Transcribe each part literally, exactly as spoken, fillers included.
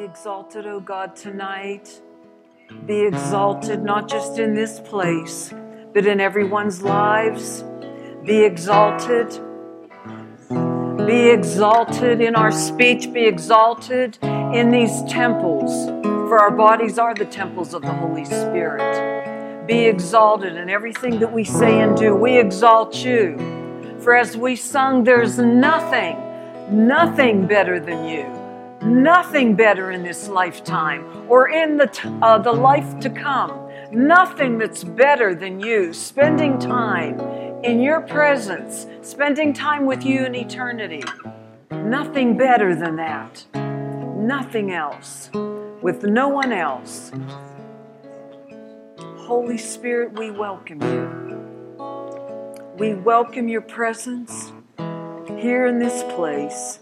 exalted, O God, tonight. Be exalted not just in this place, but in everyone's lives. Be exalted. Be exalted in our speech. Be exalted in these temples, for our bodies are the temples of the Holy Spirit. Be exalted in everything that we say and do. We exalt you. For as we sung, there's nothing, nothing better than you. Nothing better in this lifetime or in the, t- uh, the life to come. Nothing that's better than you. Spending time in your presence, spending time with you in eternity. Nothing better than that. Nothing else. With no one else. Holy Spirit, we welcome you. We welcome your presence here in this place.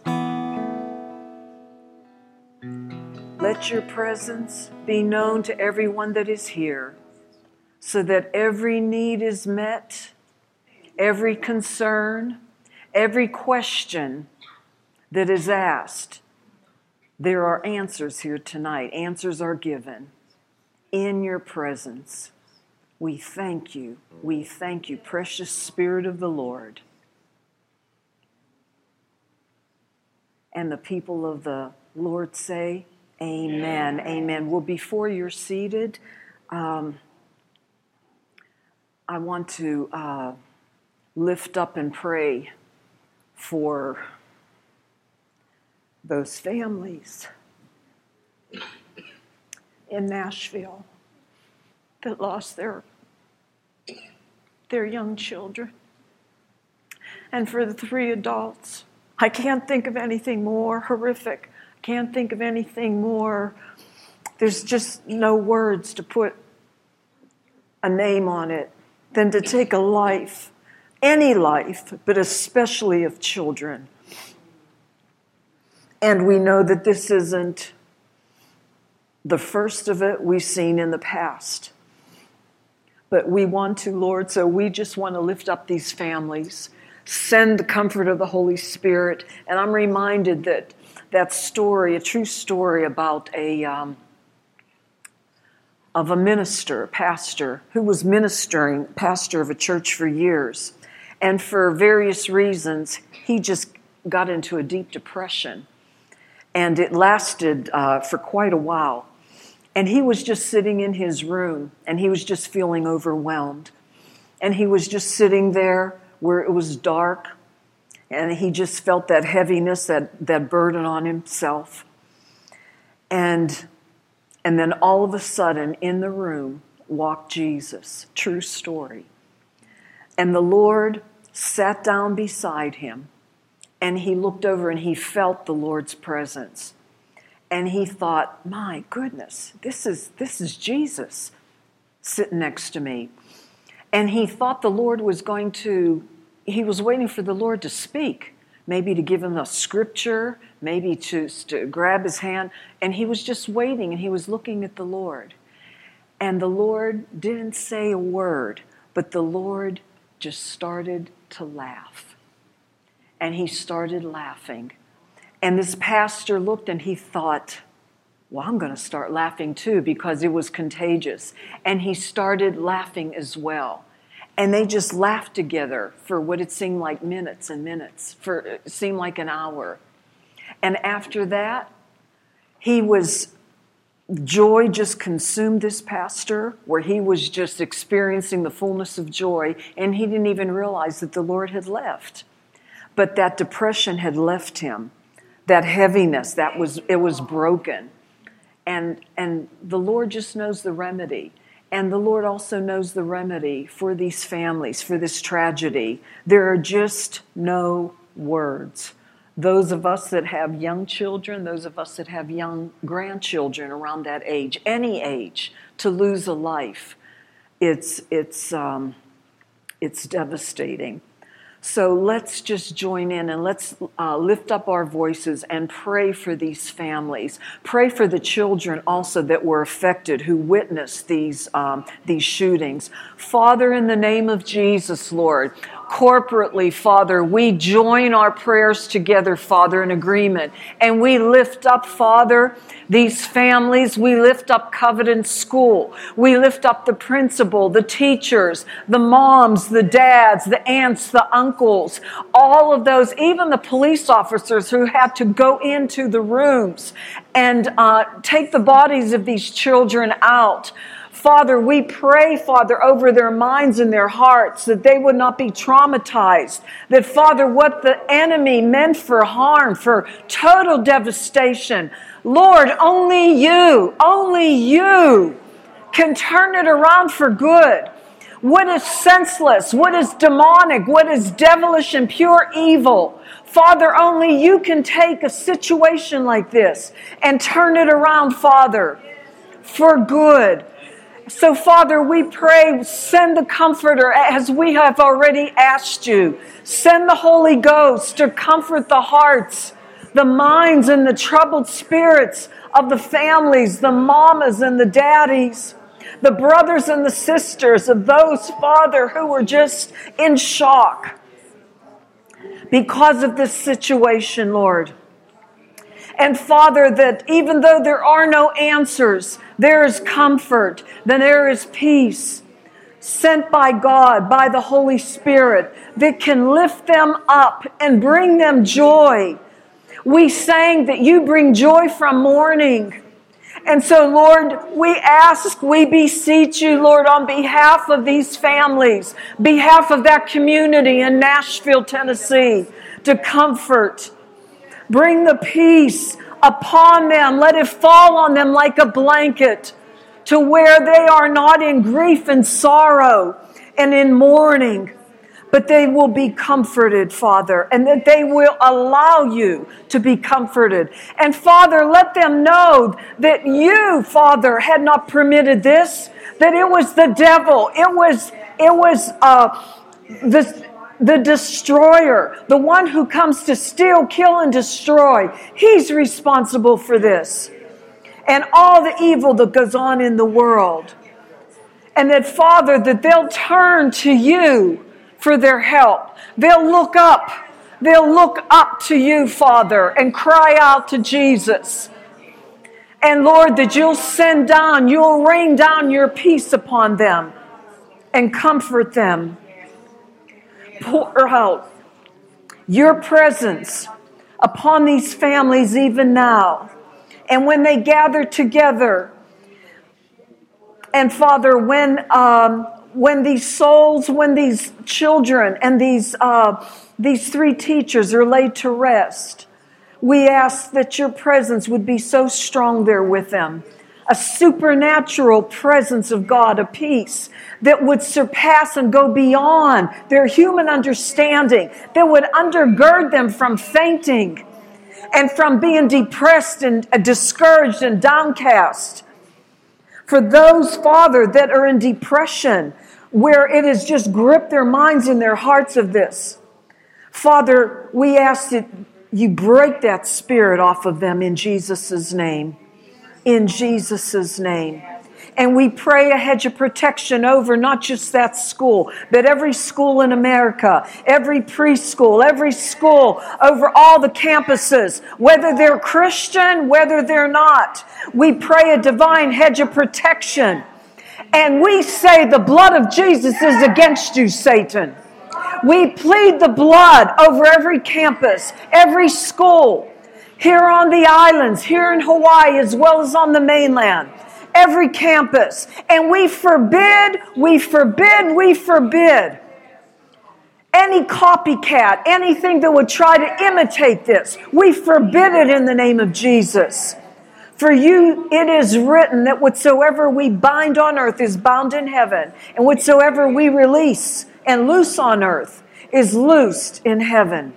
Let your presence be known to everyone that is here, so that every need is met, every concern, every question that is asked. There are answers here tonight. Answers are given in your presence. We thank you. We thank you, precious Spirit of the Lord. And the people of the Lord say, Amen. Amen. Well, before you're seated, um, I want to uh, lift up and pray for those families in Nashville that lost their, their young children. And for the three adults, I can't think of anything more horrific. Can't think of anything more. There's just no words to put a name on it than to take a life, any life, but especially of children. And we know that this isn't the first of it we've seen in the past. But we want to, Lord, so we just want to lift up these families, send the comfort of the Holy Spirit. And I'm reminded that that story, a true story about a um, of a minister, a pastor, who was ministering, pastor of a church for years. And for various reasons, he just got into a deep depression. And it lasted uh, for quite a while. And he was just sitting in his room, and he was just feeling overwhelmed. And he was just sitting there where it was dark, and he just felt that heaviness, that, that burden on himself. And, and then all of a sudden, in the room, walked Jesus. True story. And the Lord sat down beside him, and he looked over and he felt the Lord's presence. And he thought, my goodness, this is, this is Jesus sitting next to me. And he thought the Lord was going to He was waiting for the Lord to speak, maybe to give him a scripture, maybe to, to grab his hand. And he was just waiting, and he was looking at the Lord. And the Lord didn't say a word, but the Lord just started to laugh. And he started laughing. And this pastor looked and he thought, well, I'm going to start laughing too, because it was contagious. And he started laughing as well. And they just laughed together for what it seemed like minutes and minutes, for it seemed like an hour. And after that, he was, joy just consumed this pastor, where he was just experiencing the fullness of joy, and he didn't even realize that the Lord had left. But that depression had left him, that heaviness, that was, it was broken. And, and the Lord just knows the remedy. And the Lord also knows the remedy for these families, for this tragedy. There are just no words. Those of us that have young children, those of us that have young grandchildren around that age, any age, to lose a life, it's it's um, it's devastating. So let's just join in and let's uh, lift up our voices and pray for these families. Pray for the children also that were affected, who witnessed these um, these shootings. Father, in the name of Jesus, Lord, corporately, Father, we join our prayers together, Father, in agreement. And we lift up, Father, these families. We lift up Covenant School. We lift up the principal, the teachers, the moms, the dads, the aunts, the uncles, all of those, even the police officers who had to go into the rooms and uh, take the bodies of these children out. Father, we pray, Father, over their minds and their hearts that they would not be traumatized. That, Father, what the enemy meant for harm, for total devastation, Lord, only you, only you can turn it around for good. What is senseless, what is demonic, what is devilish and pure evil, Father, only you can take a situation like this and turn it around, Father, for good. So, Father, we pray, send the Comforter as we have already asked you. Send the Holy Ghost to comfort the hearts, the minds, and the troubled spirits of the families, the mamas and the daddies, the brothers and the sisters of those, Father, who were just in shock because of this situation, Lord. And Father, that even though there are no answers, there is comfort, then there is peace sent by God, by the Holy Spirit, that can lift them up and bring them joy. We sang that you bring joy from mourning. And so, Lord, we ask, we beseech you, Lord, on behalf of these families, behalf of that community in Nashville, Tennessee, to comfort. Bring the peace upon them. Let it fall on them like a blanket to where they are not in grief and sorrow and in mourning, but they will be comforted, Father, and that they will allow you to be comforted. And Father, let them know that you, Father, had not permitted this, that it was the devil. It was, it was uh, the, the destroyer, the one who comes to steal, kill, and destroy. He's responsible for this and all the evil that goes on in the world. And that, Father, that they'll turn to you for their help. They'll look up. They'll look up to you, Father, and cry out to Jesus. And Lord, that you'll send down, you'll rain down your peace upon them and comfort them. Pour out your presence upon these families even now. And when they gather together, and Father, when um, when these souls, when these children and these uh, these three teachers are laid to rest, we ask that your presence would be so strong there with them. A supernatural presence of God, a peace that would surpass and go beyond their human understanding, that would undergird them from fainting and from being depressed and discouraged and downcast. For those, Father, that are in depression, where it has just gripped their minds and their hearts of this, Father, we ask that you break that spirit off of them in Jesus' name. In Jesus' name. And we pray a hedge of protection over not just that school, but every school in America, every preschool, every school, over all the campuses, whether they're Christian, whether they're not. We pray a divine hedge of protection. And we say the blood of Jesus is against you, Satan. We plead the blood over every campus, every school, here on the islands, here in Hawaii, as well as on the mainland, every campus. And we forbid, we forbid, we forbid any copycat, anything that would try to imitate this. We forbid it in the name of Jesus. For you, it is written that whatsoever we bind on earth is bound in heaven, and whatsoever we release and loose on earth is loosed in heaven.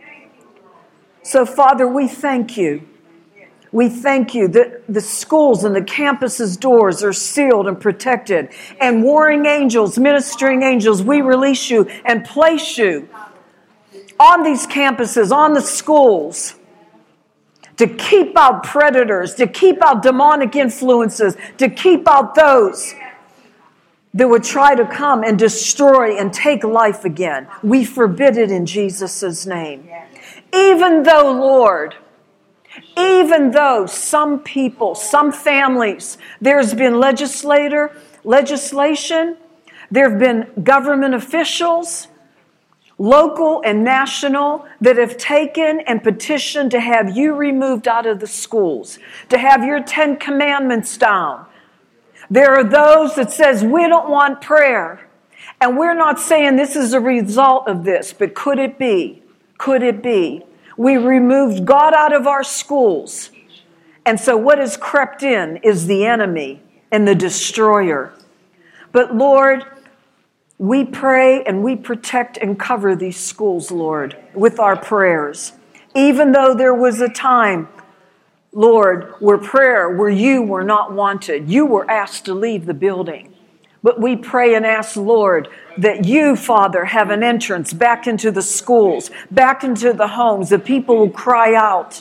So, Father, we thank you. We thank you that the schools and the campuses' doors are sealed and protected. And warring angels, ministering angels, we release you and place you on these campuses, on the schools, to keep out predators, to keep out demonic influences, to keep out those that would try to come and destroy and take life again. We forbid it in Jesus' name. Even though, Lord, even though some people, some families, there's been legislator, legislation, there have been government officials, local and national, that have taken and petitioned to have you removed out of the schools, to have your Ten Commandments down. There are those that says we don't want prayer. And we're not saying this is a result of this, but could it be? Could it be? We removed God out of our schools. And so what has crept in is the enemy and the destroyer. But Lord, we pray and we protect and cover these schools, Lord, with our prayers. Even though there was a time, Lord, where prayer, where you were not wanted. You were asked to leave the building. But we pray and ask, Lord, that you, Father, have an entrance back into the schools, back into the homes, the people who cry out.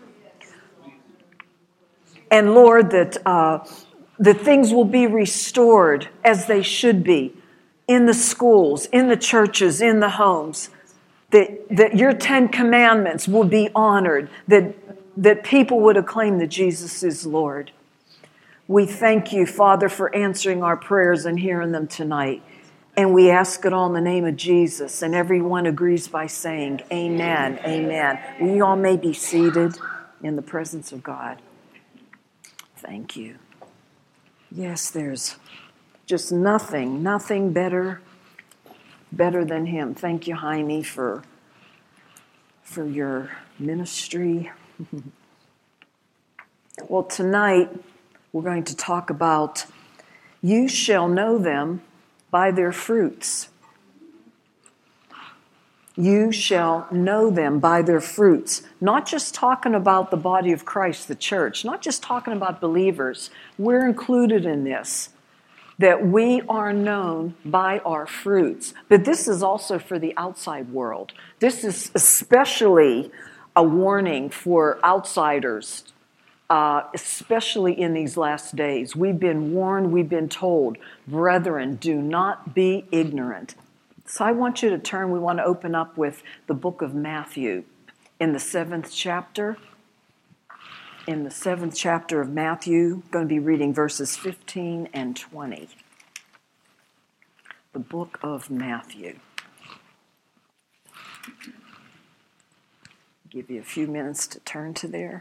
And Lord, that uh, the things will be restored as they should be in the schools, in the churches, in the homes. That, that your Ten Commandments will be honored, that, that people would acclaim that Jesus is Lord. We thank you, Father, for answering our prayers and hearing them tonight. And we ask it all in the name of Jesus. And everyone agrees by saying, amen, amen. We all may be seated in the presence of God. Thank you. Yes, there's just nothing, nothing better, better than him. Thank you, Jaime, for, for your ministry. Well, tonight, we're going to talk about, you shall know them by their fruits. You shall know them by their fruits. Not just talking about the body of Christ, the church, not just talking about believers. We're included in this, that we are known by our fruits. But this is also for the outside world. This is especially a warning for outsiders. Uh, especially in these last days. We've been warned, we've been told, brethren, do not be ignorant. So I want you to turn, we want to open up with the book of Matthew in the seventh chapter. In the seventh chapter of Matthew, I'm going to be reading verses fifteen and twenty. The book of Matthew. Give you a few minutes to turn to there.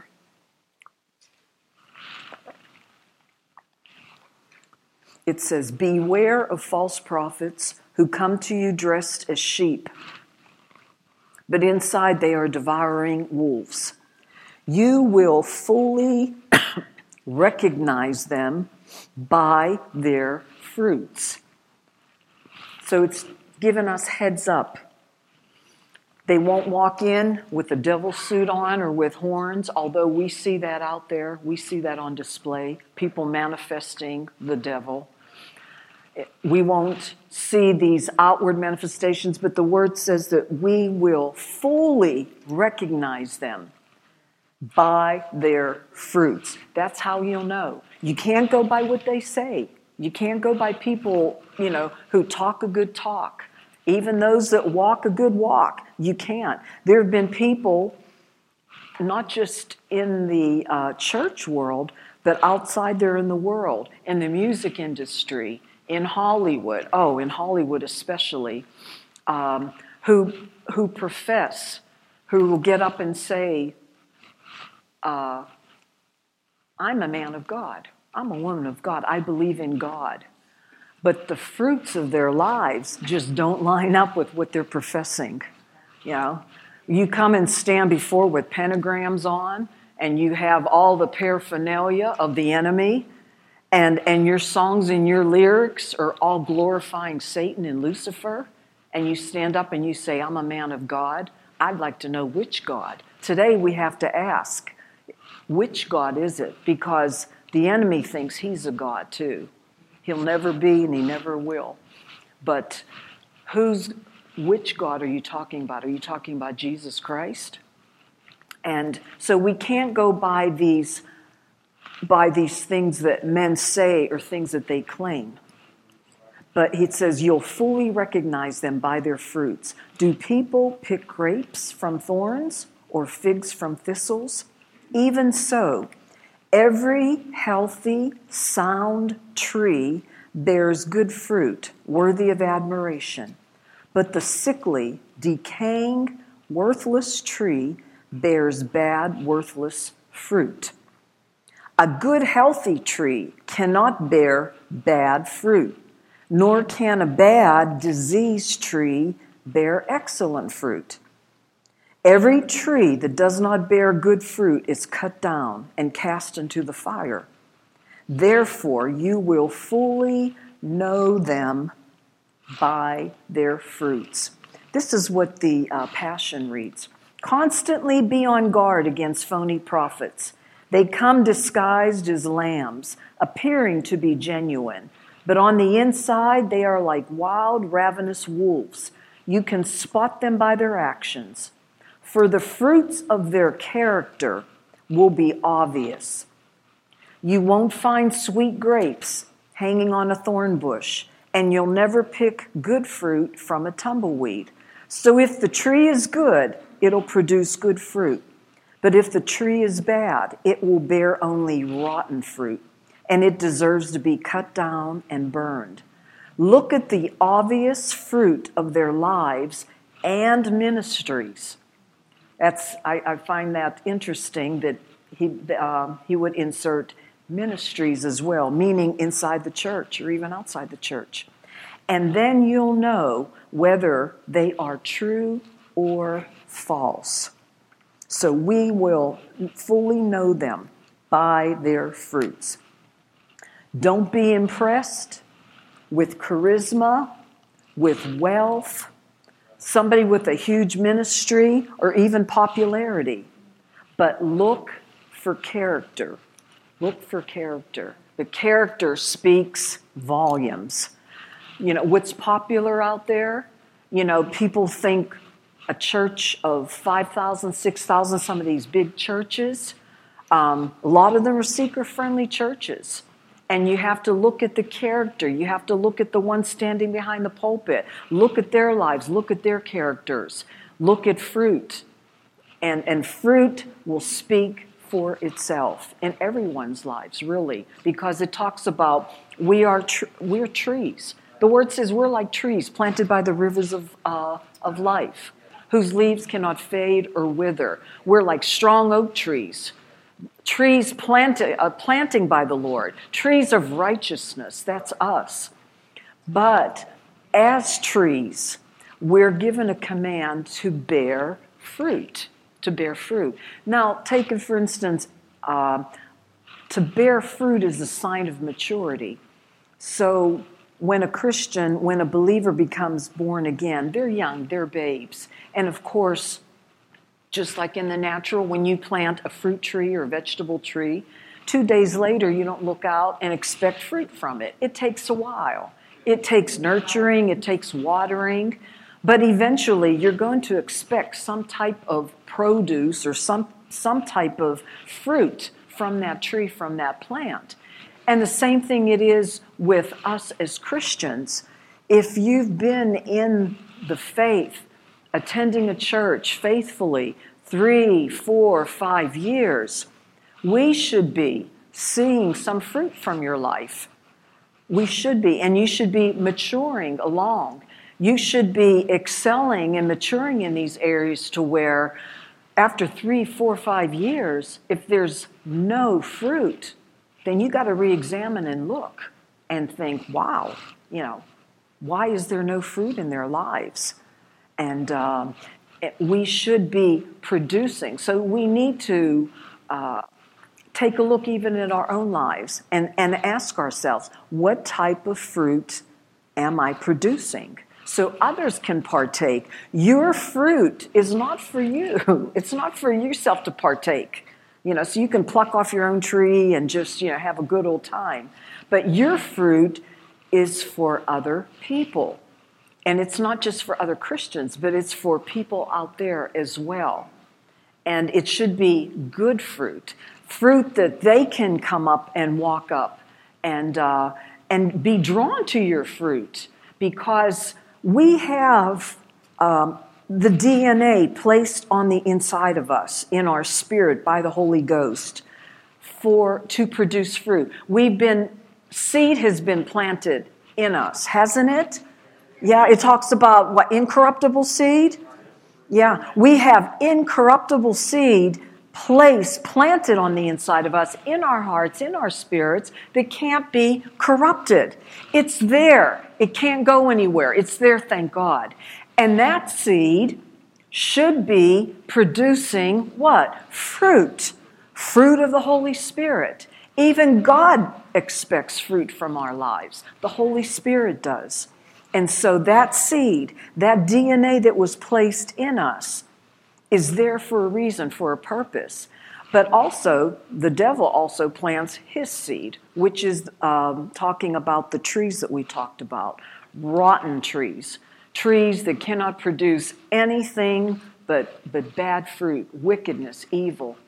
It says, beware of false prophets who come to you dressed as sheep, but inside they are devouring wolves. You will fully recognize them by their fruits. So it's given us heads up. They won't walk in with a devil suit on or with horns, although we see that out there. We see that on display, people manifesting the devil. We won't see these outward manifestations, but the word says that we will fully recognize them by their fruits. That's how you'll know. You can't go by what they say. You can't go by people, you know, who talk a good talk. Even those that walk a good walk, you can't. There have been people, not just in the uh, church world, but outside there in the world, in the music industry, in Hollywood, oh, in Hollywood especially, um, who who profess, who will get up and say, uh, I'm a man of God. I'm a woman of God. I believe in God. But the fruits of their lives just don't line up with what they're professing. You know, you come and stand before with pentagrams on, and you have all the paraphernalia of the enemy, And and your songs and your lyrics are all glorifying Satan and Lucifer, and you stand up and you say, I'm a man of God. I'd like to know which God. Today we have to ask, which God is it? Because the enemy thinks he's a God too. He'll never be and he never will. But who's, which God are you talking about? Are you talking about Jesus Christ? And so we can't go by these by these things that men say or things that they claim. But he says, you'll fully recognize them by their fruits. Do people pick grapes from thorns or figs from thistles? Even so, every healthy, sound tree bears good fruit, worthy of admiration. But the sickly, decaying, worthless tree bears bad, worthless fruit. A good, healthy tree cannot bear bad fruit, nor can a bad, diseased tree bear excellent fruit. Every tree that does not bear good fruit is cut down and cast into the fire. Therefore, you will fully know them by their fruits. This is what the uh, Passion reads. Constantly be on guard against phony prophets. They come disguised as lambs, appearing to be genuine, but on the inside they are like wild, ravenous wolves. You can spot them by their actions. For the fruits of their character will be obvious. You won't find sweet grapes hanging on a thorn bush, and you'll never pick good fruit from a tumbleweed. So if the tree is good, it'll produce good fruit. But if the tree is bad, it will bear only rotten fruit, and it deserves to be cut down and burned. Look at the obvious fruit of their lives and ministries. That's I, I find that interesting that he uh, he would insert ministries as well, meaning inside the church or even outside the church. And then you'll know whether they are true or false. So we will fully know them by their fruits. Don't be impressed with charisma, with wealth, somebody with a huge ministry, or even popularity. But look for character. Look for character. The character speaks volumes. You know, what's popular out there? You know, people think a church of five thousand, six thousand, some of these big churches, um, a lot of them are seeker-friendly churches. And you have to look at the character. You have to look at the one standing behind the pulpit. Look at their lives. Look at their characters. Look at fruit. And, and fruit will speak for itself in everyone's lives, really, because it talks about we are tr- we're trees. The word says we're like trees planted by the rivers of uh, of life, whose leaves cannot fade or wither. We're like strong oak trees. Trees planted, uh, planting by the Lord. Trees of righteousness, that's us. But as trees, we're given a command to bear fruit, to bear fruit. Now, take it for instance, uh, to bear fruit is a sign of maturity. So when a Christian, when a believer becomes born again, they're young, they're babes. And of course, just like in the natural, when you plant a fruit tree or a vegetable tree, two days later you don't look out and expect fruit from it. It takes a while. It takes nurturing, it takes watering, but eventually you're going to expect some type of produce or some, some type of fruit from that tree, from that plant. And the same thing it is with us as Christians. If you've been in the faith, attending a church faithfully three, four, five years, we should be seeing some fruit from your life. We should be, and you should be maturing along. You should be excelling and maturing in these areas to where after three, four, five years, if there's no fruit, then you got to re-examine and look and think, wow, you know, why is there no fruit in their lives? And um, we should be producing. So we need to uh, take a look even in our own lives and, and ask ourselves, what type of fruit am I producing? So others can partake. Your fruit is not for you. It's not for yourself to partake. You know, so you can pluck off your own tree and just, you know, have a good old time. But your fruit is for other people. And it's not just for other Christians, but it's for people out there as well. And it should be good fruit, fruit that they can come up and walk up and uh, and be drawn to your fruit. because we have um, the D N A placed on the inside of us, in our spirit, by the Holy Ghost, for to produce fruit. We've been, seed has been planted in us, hasn't it? Yeah, it talks about what, incorruptible seed? Yeah, we have incorruptible seed placed, planted on the inside of us, in our hearts, in our spirits, that can't be corrupted. It's there. It can't go anywhere. It's there, thank God. And that seed should be producing what? Fruit. Fruit of the Holy Spirit. Even God expects fruit from our lives. The Holy Spirit does. And so that seed, that D N A that was placed in us, is there for a reason, for a purpose. But also, the devil also plants his seed, which is um, talking about the trees that we talked about. Rotten trees. Trees that cannot produce anything but, but bad fruit, wickedness, evil.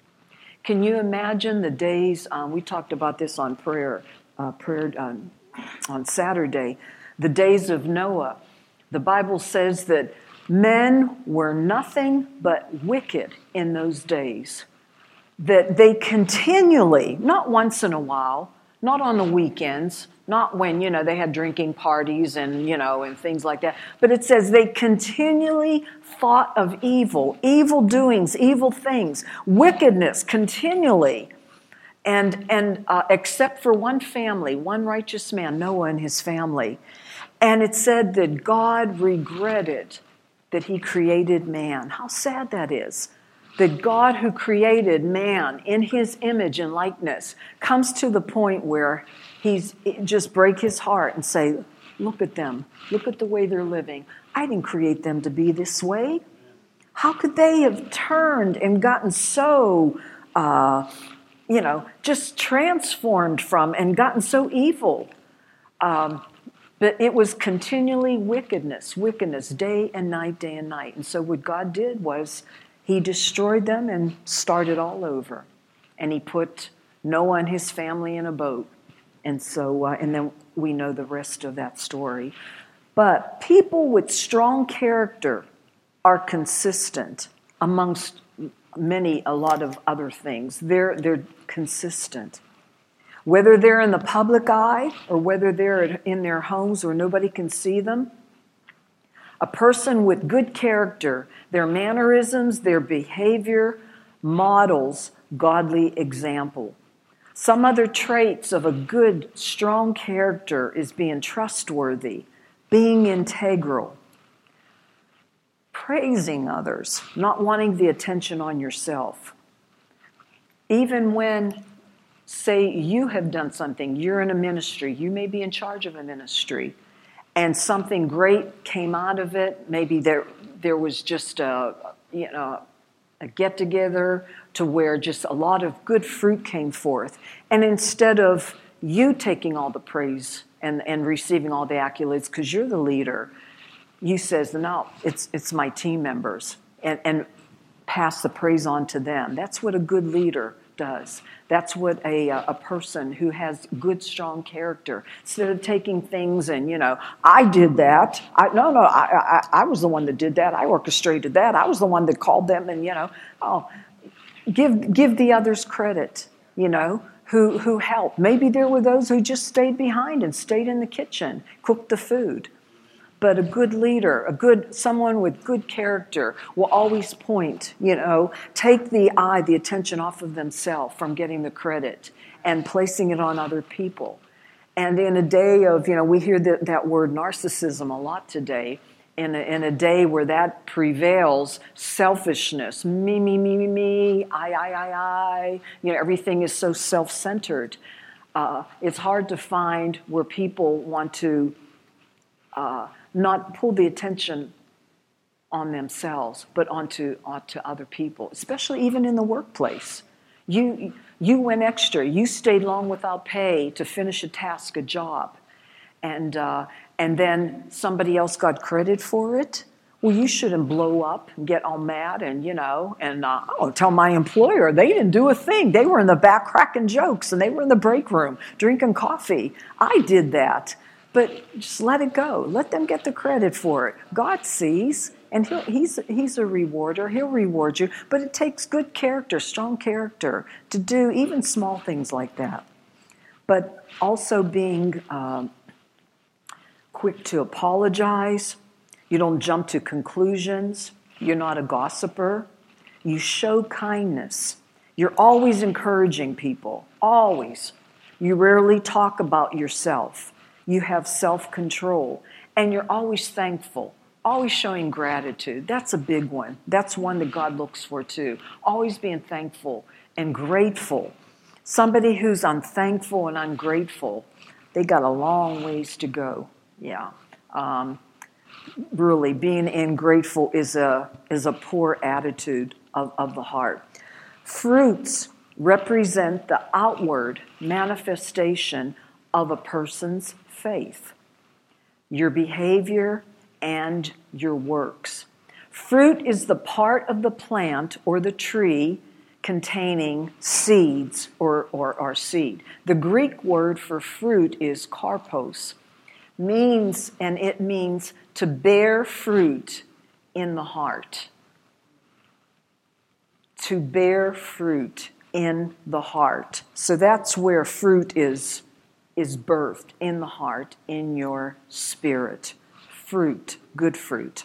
Can you imagine the days, um, we talked about this on prayer, uh, prayer um, on Saturday, the days of Noah. The Bible says that men were nothing but wicked in those days. That they continually, not once in a while, not on the weekends, not when, you know, they had drinking parties and, you know, and things like that, but it says they continually thought of evil, evil doings, evil things, wickedness continually. And, and uh, except for one family, one righteous man, Noah and his family. And it said that God regretted that he created man. How sad that is. That God, who created man in his image and likeness, comes to the point where he's just break his heart and say, look at them. Look at the way they're living. I didn't create them to be this way. How could they have turned and gotten so, uh, you know, just transformed from and gotten so evil? Um, But it was continually wickedness, wickedness, day and night, day and night. And so what God did was he destroyed them and started all over. And he put Noah and his family in a boat. And so, uh, and then we know the rest of that story. But people with strong character are consistent amongst many, a lot of other things. They're, they're consistent. Whether they're in the public eye or whether they're in their homes where nobody can see them, a person with good character, their mannerisms, their behavior models godly example. Some other traits of a good, strong character is being trustworthy, being integral, praising others, not wanting the attention on yourself. Even when, say, you have done something, you're in a ministry, you may be in charge of a ministry, and something great came out of it. Maybe there there was just a, you know, a get-together to where just a lot of good fruit came forth. And instead of you taking all the praise and, and receiving all the accolades because you're the leader, you says, no, it's it's my team members, and, and pass the praise on to them. That's what a good leader does. That's what a a person who has good, strong character, instead of taking things and, you know, I did that. I, no, no, I, I I was the one that did that. I orchestrated that. I was the one that called them, and, you know, oh, give give the others credit, you know, who who helped. Maybe there were those who just stayed behind and stayed in the kitchen, cooked the food. But a good leader, a good someone with good character will always point, you know, take the eye, the attention off of themselves from getting the credit and placing it on other people. And in a day of, you know, we hear that, that word narcissism a lot today. In a, in a day where that prevails, selfishness, me, me, me, me, me, I, I, I, I, you know, everything is so self-centered. Uh, it's hard to find where people want to uh, not pull the attention on themselves, but onto onto other people, especially even in the workplace. You you went extra. You stayed long without pay to finish a task, a job, and uh, and then somebody else got credit for it. Well, you shouldn't blow up and get all mad and, you know, and uh, oh, tell my employer they didn't do a thing. They were in the back cracking jokes, and they were in the break room drinking coffee. I did that. But just let it go. Let them get the credit for it. God sees, and he'll, he's, he's a rewarder. He'll reward you. But it takes good character, strong character, to do even small things like that. But also being um, quick to apologize. You don't jump to conclusions. You're not a gossiper. You show kindness. You're always encouraging people. Always. You rarely talk about yourself. You have self-control. And you're always thankful. Always showing gratitude. That's a big one. That's one that God looks for too. Always being thankful and grateful. Somebody who's unthankful and ungrateful, they got a long ways to go. Yeah. Um, really, being ungrateful is a is a poor attitude of, of the heart. Fruits represent the outward manifestation of a person's faith, your behavior, and your works. Fruit is the part of the plant or the tree containing seeds or, or, or seed. The Greek word for fruit is karpos, means, and it means to bear fruit in the heart. To bear fruit in the heart. So that's where fruit is, is birthed, in the heart, in your spirit. Fruit, good fruit.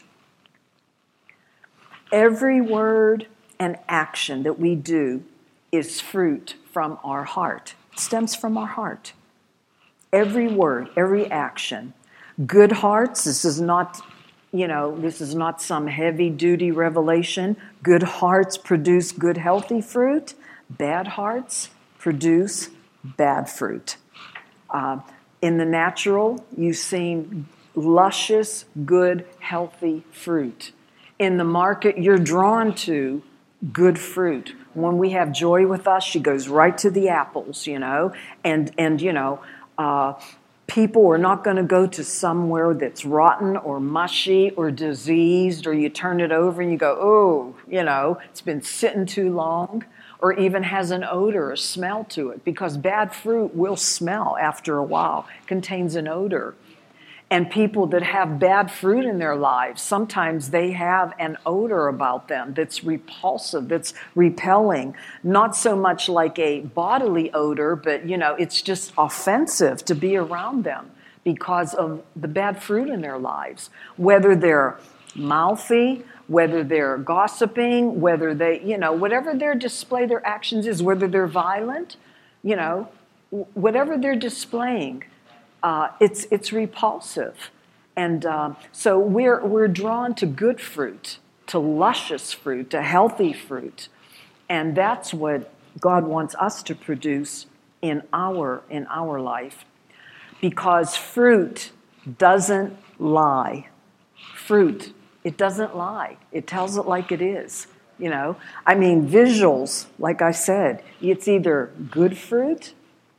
Every word and action that we do is fruit from our heart. It stems from our heart. Every word, every action. Good hearts, this is not, you know, this is not some heavy-duty revelation. Good hearts produce good, healthy fruit. Bad hearts produce bad fruit. Uh, in the natural, you've seen luscious, good, healthy fruit. In the market, you're drawn to good fruit. When we have Joy with us, she goes right to the apples, you know, and, and you know, uh, people are not going to go to somewhere that's rotten or mushy or diseased, or you turn it over and you go, oh, you know, it's been sitting too long, or even has an odor, a smell to it, because bad fruit will smell after a while, contains an odor. And people that have bad fruit in their lives, sometimes they have an odor about them that's repulsive, that's repelling. Not so much like a bodily odor, but, you know, it's just offensive to be around them because of the bad fruit in their lives. Whether they're mouthy, whether they're gossiping, whether they, you know, whatever their display, their actions is, whether they're violent, you know, whatever they're displaying, Uh, it's it's repulsive, and uh, so we're we're drawn to good fruit, to luscious fruit, to healthy fruit, and that's what God wants us to produce in our in our life, because fruit doesn't lie. Fruit, it doesn't lie. It tells it like it is. You know, I mean, visuals. Like I said, it's either good fruit,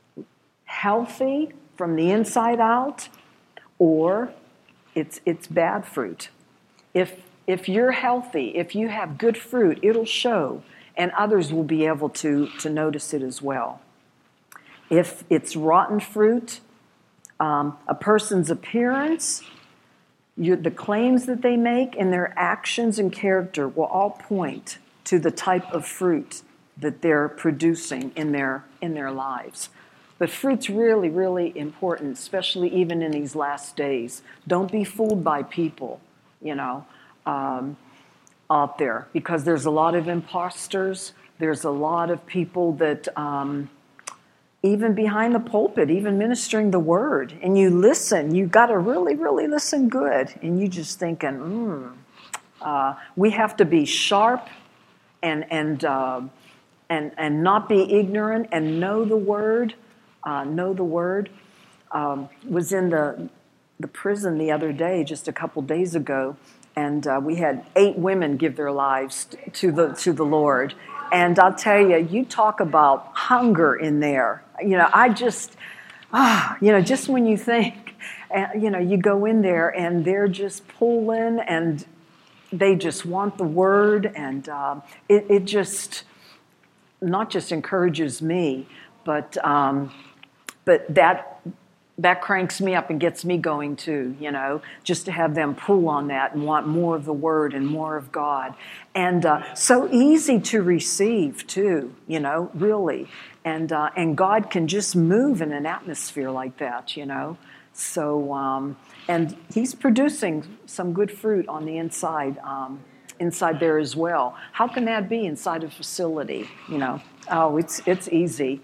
healthy from the inside out, or it's it's bad fruit. If if you're healthy, if you have good fruit, it'll show, and others will be able to, to notice it as well. If it's rotten fruit, um, a person's appearance, you, the claims that they make, and their actions and character will all point to the type of fruit that they're producing in their in their lives. But fruit's really, really important, especially even in these last days. Don't be fooled by people, you know, um, out there, because there's a lot of imposters. There's a lot of people that, um, even behind the pulpit, even ministering the word, and you listen, you got to really, really listen good, and you just thinking, hmm, uh, we have to be sharp and and uh, and and not be ignorant and know the word. Uh, know the word. Um, was in the the prison the other day, just a couple days ago, and uh, we had eight women give their lives to the to the Lord. And I'll tell you, you talk about hunger in there. You know, I just, ah, you know, just when you think, uh, you know, you go in there and they're just pulling, and they just want the word, and uh, it it just not just encourages me, but. Um, But that that cranks me up and gets me going too, you know, just to have them pull on that and want more of the Word and more of God. And uh, so easy to receive too, you know, really. And uh, and God can just move in an atmosphere like that, you know. So, um, and He's producing some good fruit on the inside, um, inside there as well. How can that be inside a facility, you know? Oh, it's it's easy.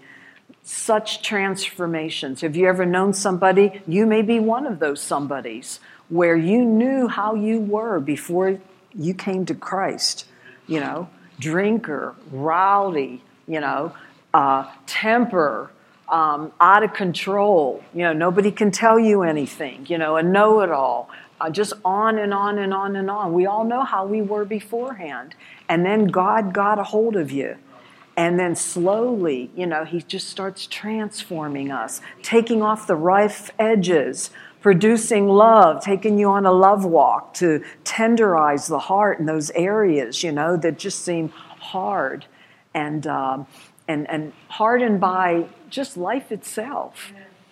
Such transformations. Have you ever known somebody? You may be one of those somebodies where you knew how you were before you came to Christ. You know, drinker, rowdy, you know, uh, temper, um, out of control. You know, nobody can tell you anything. You know, a know-it-all. Uh, just on and on and on and on. We all know how we were beforehand. And then God got a hold of you. And then slowly, you know, He just starts transforming us, taking off the rough edges, producing love, taking you on a love walk to tenderize the heart in those areas, you know, that just seem hard and um, and and hardened by just life itself.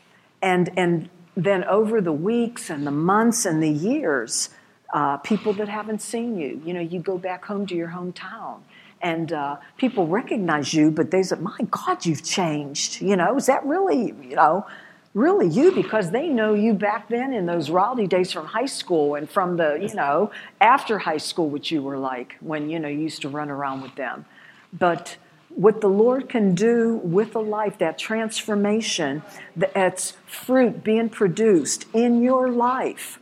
And and then over the weeks and the months and the years, uh, people that haven't seen you, you know, you go back home to your hometown. And uh, people recognize you, but they say, my God, you've changed. You know, is that really, you know, really you? Because they know you back then in those rowdy days from high school and from the, you know, after high school, what you were like when, you know, you used to run around with them. But what the Lord can do with a life, that transformation, that's fruit being produced in your life.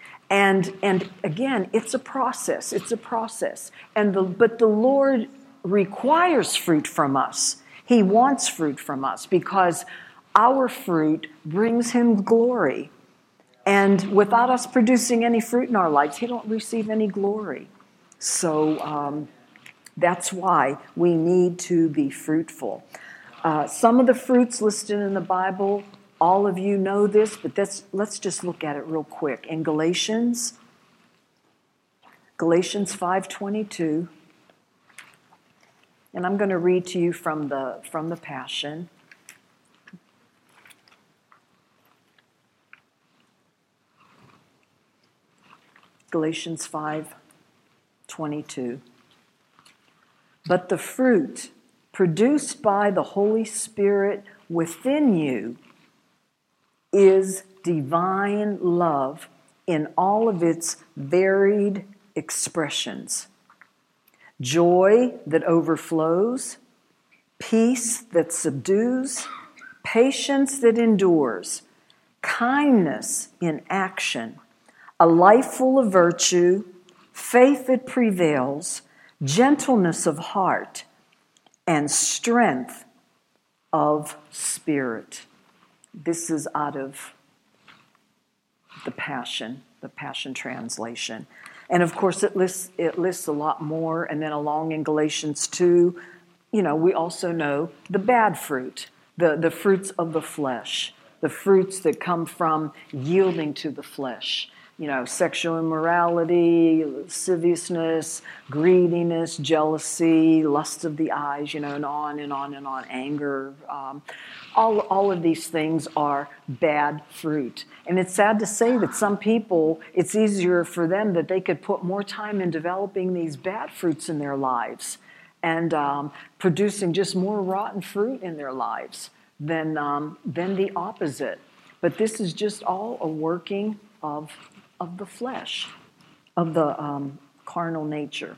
And and again, it's a process. It's a process. And the but the Lord requires fruit from us. He wants fruit from us because our fruit brings Him glory. And without us producing any fruit in our lives, He don't receive any glory. So um, that's why we need to be fruitful. Uh, some of the fruits listed in the Bible, all of you know this, but that's, let's just look at it real quick. In Galatians, Galatians five twenty-two, and I'm going to read to you from the from the Passion. Galatians five twenty-two. But the fruit produced by the Holy Spirit within you is divine love in all of its varied expressions. Joy that overflows, peace that subdues, patience that endures, kindness in action, a life full of virtue, faith that prevails, gentleness of heart, and strength of spirit. This is out of the Passion, the Passion Translation. And of course, it lists it lists a lot more. And then along in Galatians two, you know, we also know the bad fruit, the, the fruits of the flesh, the fruits that come from yielding to the flesh. You know, sexual immorality, lasciviousness, greediness, jealousy, lust of the eyes, you know, and on and on and on, anger. Um, all, all of these things are bad fruit. And it's sad to say that some people, it's easier for them that they could put more time in developing these bad fruits in their lives and um, producing just more rotten fruit in their lives than, um, than the opposite. But this is just all a working of of the flesh, of the um, carnal nature.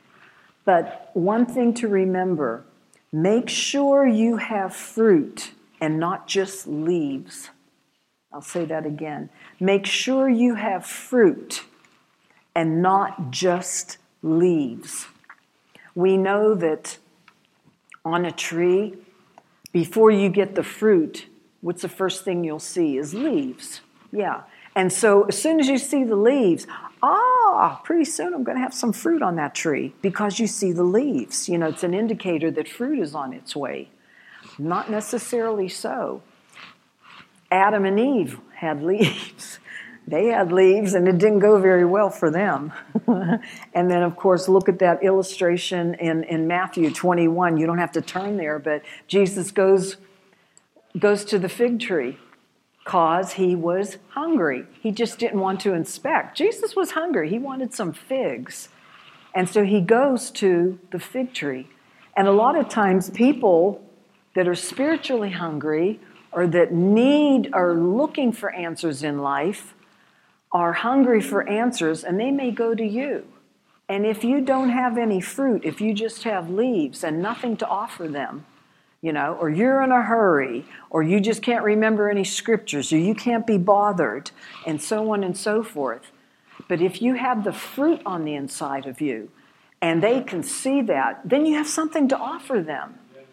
But one thing to remember, make sure you have fruit and not just leaves. I'll say that again. Make sure you have fruit and not just leaves. We know that on a tree, before you get the fruit, what's the first thing you'll see is leaves. Yeah. And so as soon as you see the leaves, ah, pretty soon I'm going to have some fruit on that tree because you see the leaves. You know, it's an indicator that fruit is on its way. Not necessarily so. Adam and Eve had leaves. They had leaves, and it didn't go very well for them. And then, of course, look at that illustration in, in Matthew twenty-one. You don't have to turn there, but Jesus goes, goes to the fig tree, because he was hungry. He just didn't want to inspect. Jesus was hungry. He wanted some figs. And so he goes to the fig tree. And a lot of times people that are spiritually hungry or that need or looking for answers in life are hungry for answers, and they may go to you. And if you don't have any fruit, if you just have leaves and nothing to offer them, you know, or you're in a hurry, or you just can't remember any scriptures, or you can't be bothered, and so on and so forth. But if you have the fruit on the inside of you, and they can see that, then you have something to offer them.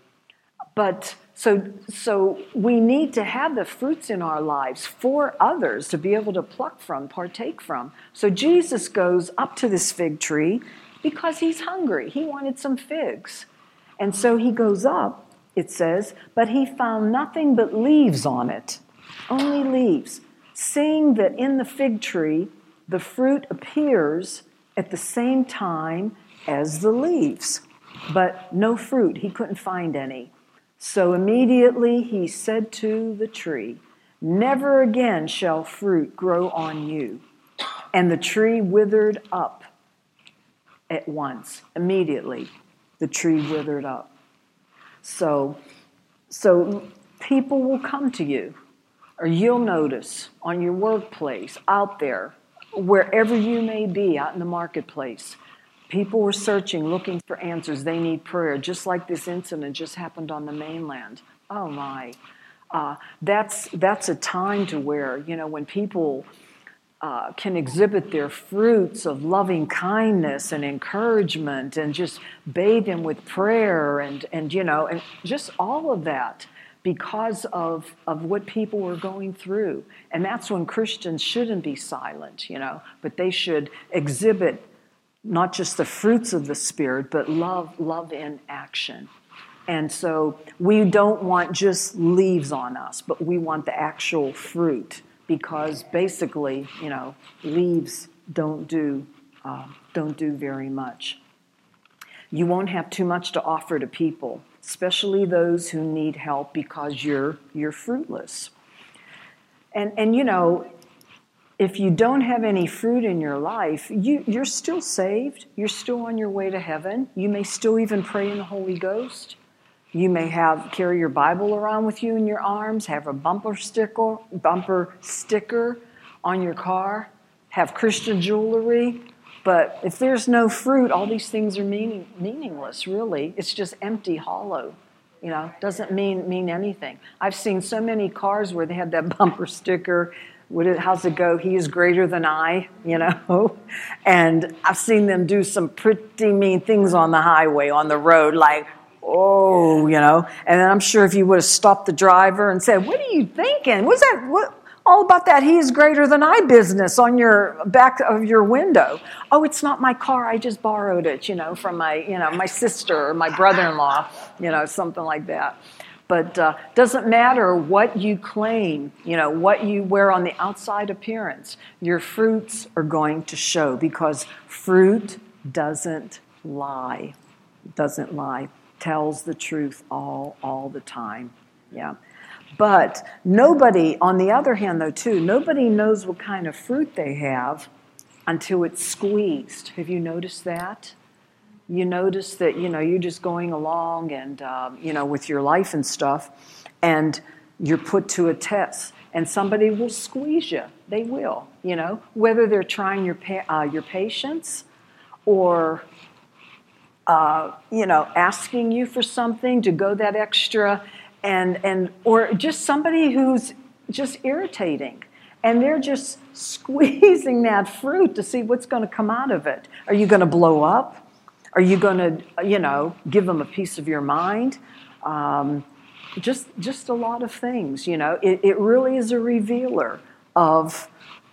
But so, so we need to have the fruits in our lives for others to be able to pluck from, partake from. So Jesus goes up to this fig tree because he's hungry. He wanted some figs. And so he goes up. It says, but he found nothing but leaves on it, only leaves, seeing that in the fig tree the fruit appears at the same time as the leaves, but no fruit. He couldn't find any. So immediately he said to the tree, never again shall fruit grow on you. And the tree withered up at once. Immediately, the tree withered up. So, so people will come to you, or you'll notice on your workplace, out there, wherever you may be, out in the marketplace, people were searching, looking for answers. They need prayer, just like this incident just happened on the mainland. Oh my, uh, that's that's a time to where, you know, when people Uh, can exhibit their fruits of loving kindness and encouragement and just bathe them with prayer and, and you know, and just all of that because of, of what people were going through. And that's when Christians shouldn't be silent, you know, but they should exhibit not just the fruits of the Spirit, but love, love in action. And so we don't want just leaves on us, but we want the actual fruit. Because basically, you know, leaves don't do uh, don't do very much. You won't have too much to offer to people, especially those who need help, because you're you're fruitless. And and you know, if you don't have any fruit in your life, you you're still saved. You're still on your way to heaven. You may still even pray in the Holy Ghost. You may have carry your Bible around with you in your arms, have a bumper sticker, bumper sticker on your car, have Christian jewelry. But if there's no fruit, all these things are meaning, meaningless, really. It's just empty, hollow. You know, doesn't mean mean anything. I've seen so many cars where they have that bumper sticker. What it, how's it go? He is greater than I, you know. And I've seen them do some pretty mean things on the highway, on the road, like, oh, you know, and then I'm sure if you would have stopped the driver and said, what are you thinking? What's that? What, all about that he is greater than I business on your back of your window? Oh, it's not my car. I just borrowed it, you know, from my, you know, my sister or my brother-in-law, you know, something like that. But uh, doesn't matter what you claim, you know, what you wear on the outside appearance. Your fruits are going to show because fruit doesn't lie. Doesn't lie. Tells the truth all, all the time. Yeah. But nobody, on the other hand, though, too, nobody knows what kind of fruit they have until it's squeezed. Have you noticed that? You notice that, you know, you're just going along and, um, you know, with your life and stuff, and you're put to a test, and somebody will squeeze you. They will, you know, whether they're trying your pa- uh, your patience or Uh, you know, asking you for something to go that extra, and and or just somebody who's just irritating, and they're just squeezing that fruit to see what's going to come out of it. Are you going to blow up? Are you going to, you know, give them a piece of your mind? Um, just just a lot of things, you know. It, it really is a revealer of.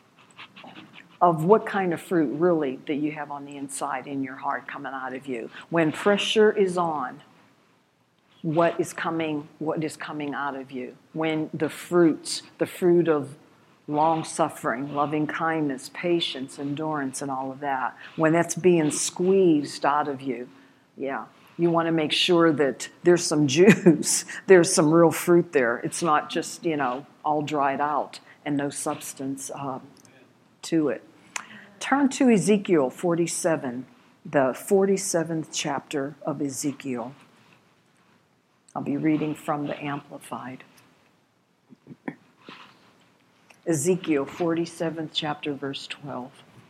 of what kind of fruit really that you have on the inside in your heart coming out of you. When pressure is on, what is coming, what is coming out of you? When the fruits, the fruit of long-suffering, loving kindness, patience, endurance, and all of that, when that's being squeezed out of you, yeah, You want to make sure that there's some juice, there's some real fruit there. It's not just, you know, all dried out and no substance uh, to it. Turn to Ezekiel forty-seven, the forty-seventh chapter of Ezekiel. I'll be reading from the Amplified. Ezekiel forty-seventh chapter, verse twelve.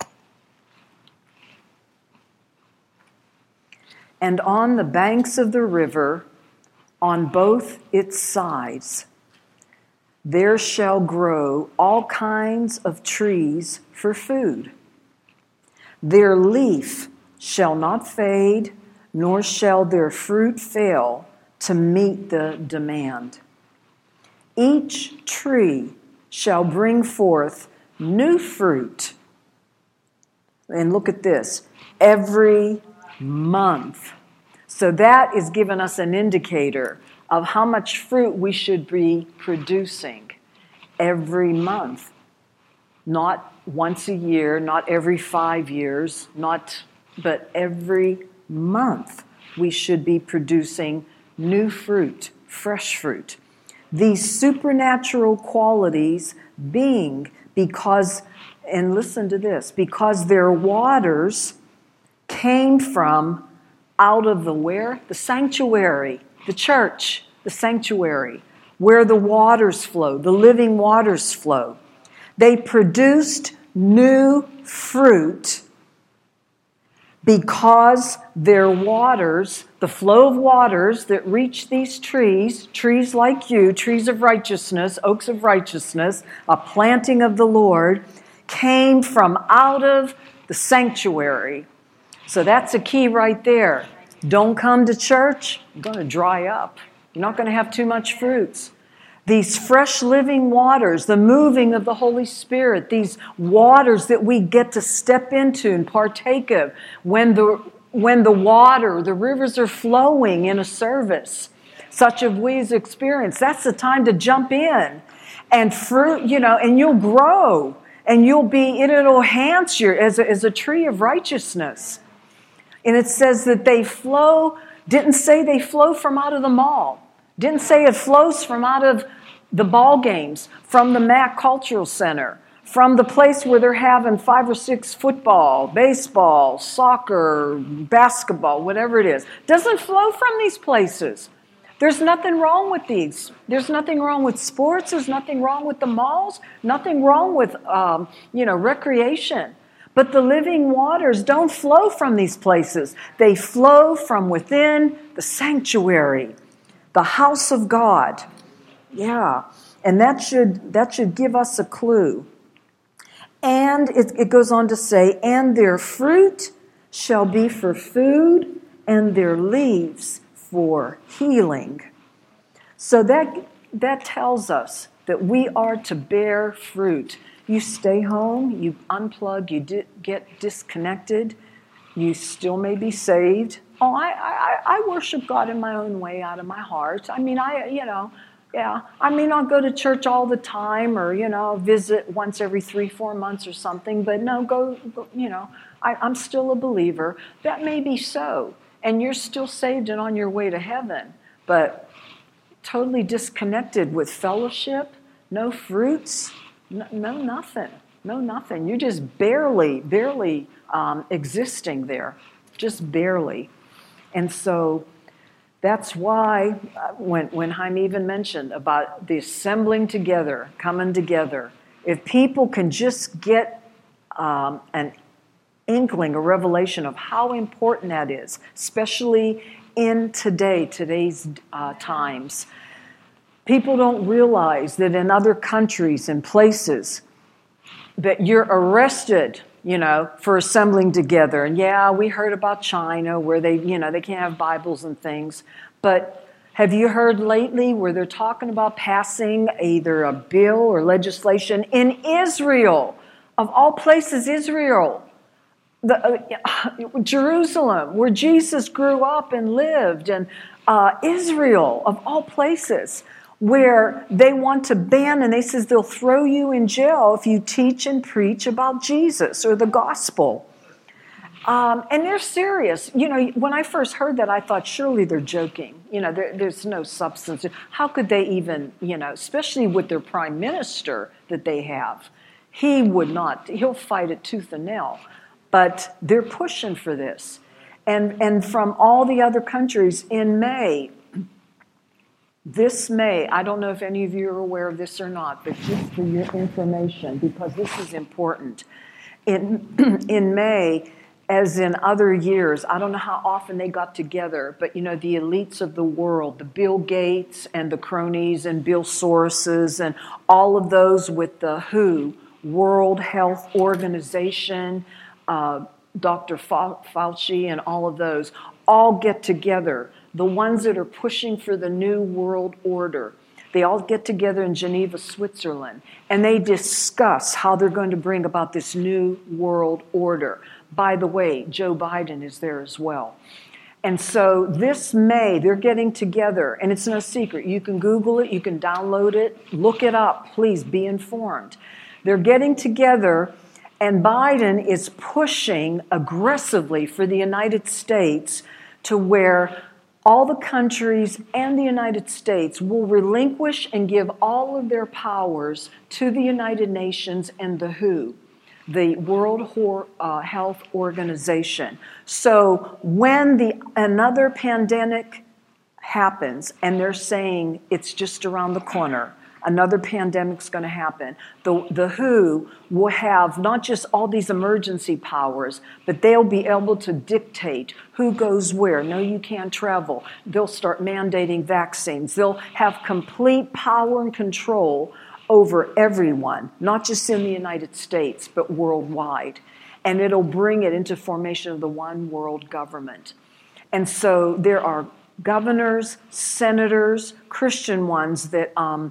And on the banks of the river, on both its sides, there shall grow all kinds of trees for food. Their leaf shall not fade, nor shall their fruit fail to meet the demand. Each tree shall bring forth new fruit. And look at this, every month. So that is giving us an indicator of how much fruit we should be producing every month. Not once a year, not every five years, not, but every month we should be producing new fruit, fresh fruit. These supernatural qualities being because, and listen to this, because their waters came from out of the where? The sanctuary, the church, the sanctuary, where the waters flow, the living waters flow. They produced new fruit because their waters, the flow of waters that reach these trees, trees like you, trees of righteousness, oaks of righteousness, a planting of the Lord, came from out of the sanctuary. So that's a key right there. Don't come to church, you're going to dry up. You're not going to have too much fruits. These fresh living waters, the moving of the Holy Spirit, these waters that we get to step into and partake of when the when the water, the rivers are flowing in a service, such as we've experienced, that's the time to jump in and fruit, you know, and you'll grow and you'll be, it'll enhance you as a, as a tree of righteousness. And it says that they flow, didn't say they flow from out of the mall. Didn't say it flows from out of the ball games, from the Mac Cultural Center, from the place where they're having five or six football, baseball, soccer, basketball, whatever it is. Doesn't flow from these places. There's nothing wrong with these. There's nothing wrong with sports. There's nothing wrong with the malls. Nothing wrong with, um, you know, recreation. But the living waters don't flow from these places. They flow from within the sanctuary, the house of God. Yeah, and that should that should give us a clue. And it, it goes on to say, and their fruit shall be for food, and their leaves for healing. So that that tells us that we are to bear fruit. You stay home, you unplug, you di- get disconnected, you still may be saved. Oh, I, I, I worship God in my own way out of my heart. I mean, I, you know, yeah. I mean, I'll go to church all the time or, you know, visit once every three, four months or something. But no, go, go you know, I, I'm still a believer. That may be so. And you're still saved and on your way to heaven. But totally disconnected with fellowship, no fruits, no, no nothing, no nothing. You're just barely, barely um, existing there, just barely. And so that's why uh, when, when Chaim even mentioned about the assembling together, coming together, if people can just get um, an inkling, a revelation of how important that is, especially in today, today's uh, times, people don't realize that in other countries and places that you're arrested, you know, for assembling together. And yeah, we heard about China where they, you know, they can't have Bibles and things. But have you heard lately where they're talking about passing either a bill or legislation in Israel, of all places, Israel, the, uh, Jerusalem, where Jesus grew up and lived, and uh, Israel, of all places, where they want to ban, and they says they'll throw you in jail if you teach and preach about Jesus or the gospel. Um, and they're serious. You know, when I first heard that, I thought, surely they're joking. You know, there, there's no substance. How could they even, you know, especially with their prime minister that they have? He would not. He'll fight it tooth and nail. But they're pushing for this. And, and from all the other countries, in May, this May, I don't know if any of you are aware of this or not, but just for your information, because this is important. In, in May, as in other years, I don't know how often they got together, but you know, the elites of the world, the Bill Gates and the cronies and Bill Soroses and all of those with the W H O, World Health Organization, uh, Doctor Fauci and all of those, all get together. The ones that are pushing for the new world order, they all get together in Geneva, Switzerland, and they discuss how they're going to bring about this new world order. By the way, Joe Biden is there as well. And so this May, they're getting together, and it's no secret. You can Google it, you can download it, look it up. Please be informed. They're getting together, and Biden is pushing aggressively for the United States to where all the countries and the United States will relinquish and give all of their powers to the United Nations and the W H O, the World Health Organization. So when the another pandemic happens, and they're saying it's just around the corner, another pandemic's going to happen, the, the W H O will have not just all these emergency powers, but they'll be able to dictate who goes where. No, you can't travel. They'll start mandating vaccines. They'll have complete power and control over everyone, not just in the United States, but worldwide. And it'll bring it into formation of the one world government. And so there are governors, senators, Christian ones that um,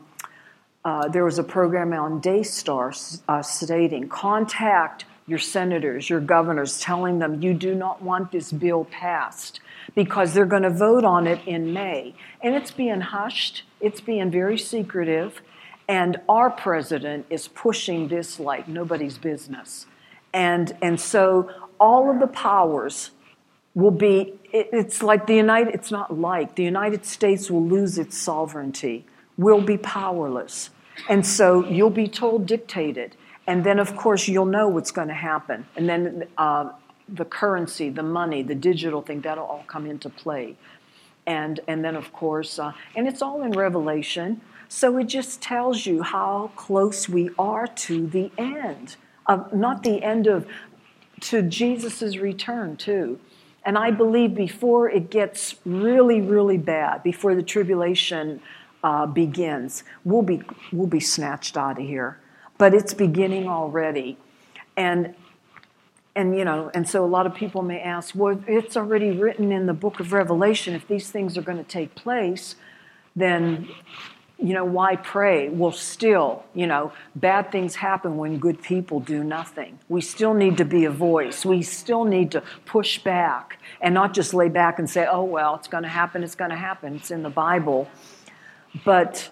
uh, there was a program on Daystar uh, stating, contact your senators, your governors, telling them you do not want this bill passed because they're going to vote on it in May. And it's being hushed. It's being very secretive. And our president is pushing this like nobody's business. And, and so all of the powers will be, it, it's like the United, it's not like, the United States will lose its sovereignty, will be powerless. And so you'll be told dictated. And then, of course, you'll know what's going to happen. And then uh, the currency, the money, the digital thing, that'll all come into play. And, and then, of course, uh, and it's all in Revelation. So it just tells you how close we are to the end, of, not the end of, to Jesus' return too. And I believe before it gets really, really bad, before the tribulation uh, begins, we'll be, we'll be snatched out of here. But it's beginning already. And, and, you know, and so a lot of people may ask, well, it's already written in the book of Revelation. If these things are going to take place, then, you know, why pray? Well, still, you know, bad things happen when good people do nothing. We still need to be a voice. We still need to push back and not just lay back and say, oh, well, it's going to happen, it's going to happen. It's in the Bible. But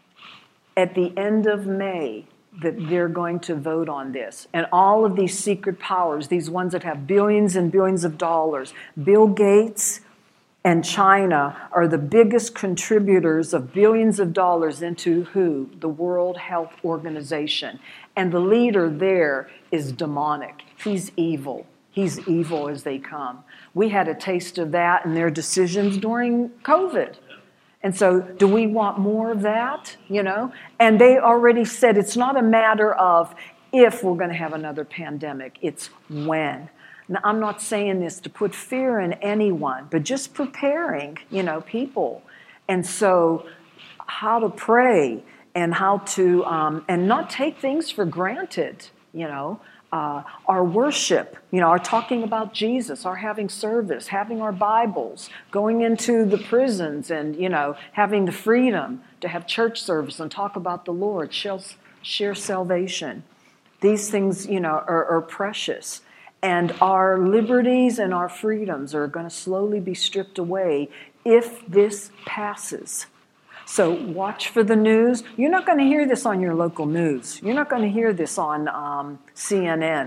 at the end of May, that they're going to vote on this. And all of these secret powers, these ones that have billions and billions of dollars, Bill Gates and China are the biggest contributors of billions of dollars into W H O, the World Health Organization. And the leader there is demonic. He's evil. He's evil as they come. We had a taste of that in their decisions during COVID. And so do we want more of that, you know? And they already said it's not a matter of if we're going to have another pandemic, it's when. Now, I'm not saying this to put fear in anyone, but just preparing, you know, people. And so how to pray and how to, um, and not take things for granted, you know. Uh, our worship, you know, our talking about Jesus, our having service, having our Bibles, going into the prisons and, you know, having the freedom to have church service and talk about the Lord, share, share salvation. These things, you know, are, are precious. And our liberties and our freedoms are going to slowly be stripped away if this passes. So watch for the news. You're not going to hear this on your local news. You're not going to hear this on um, C N N.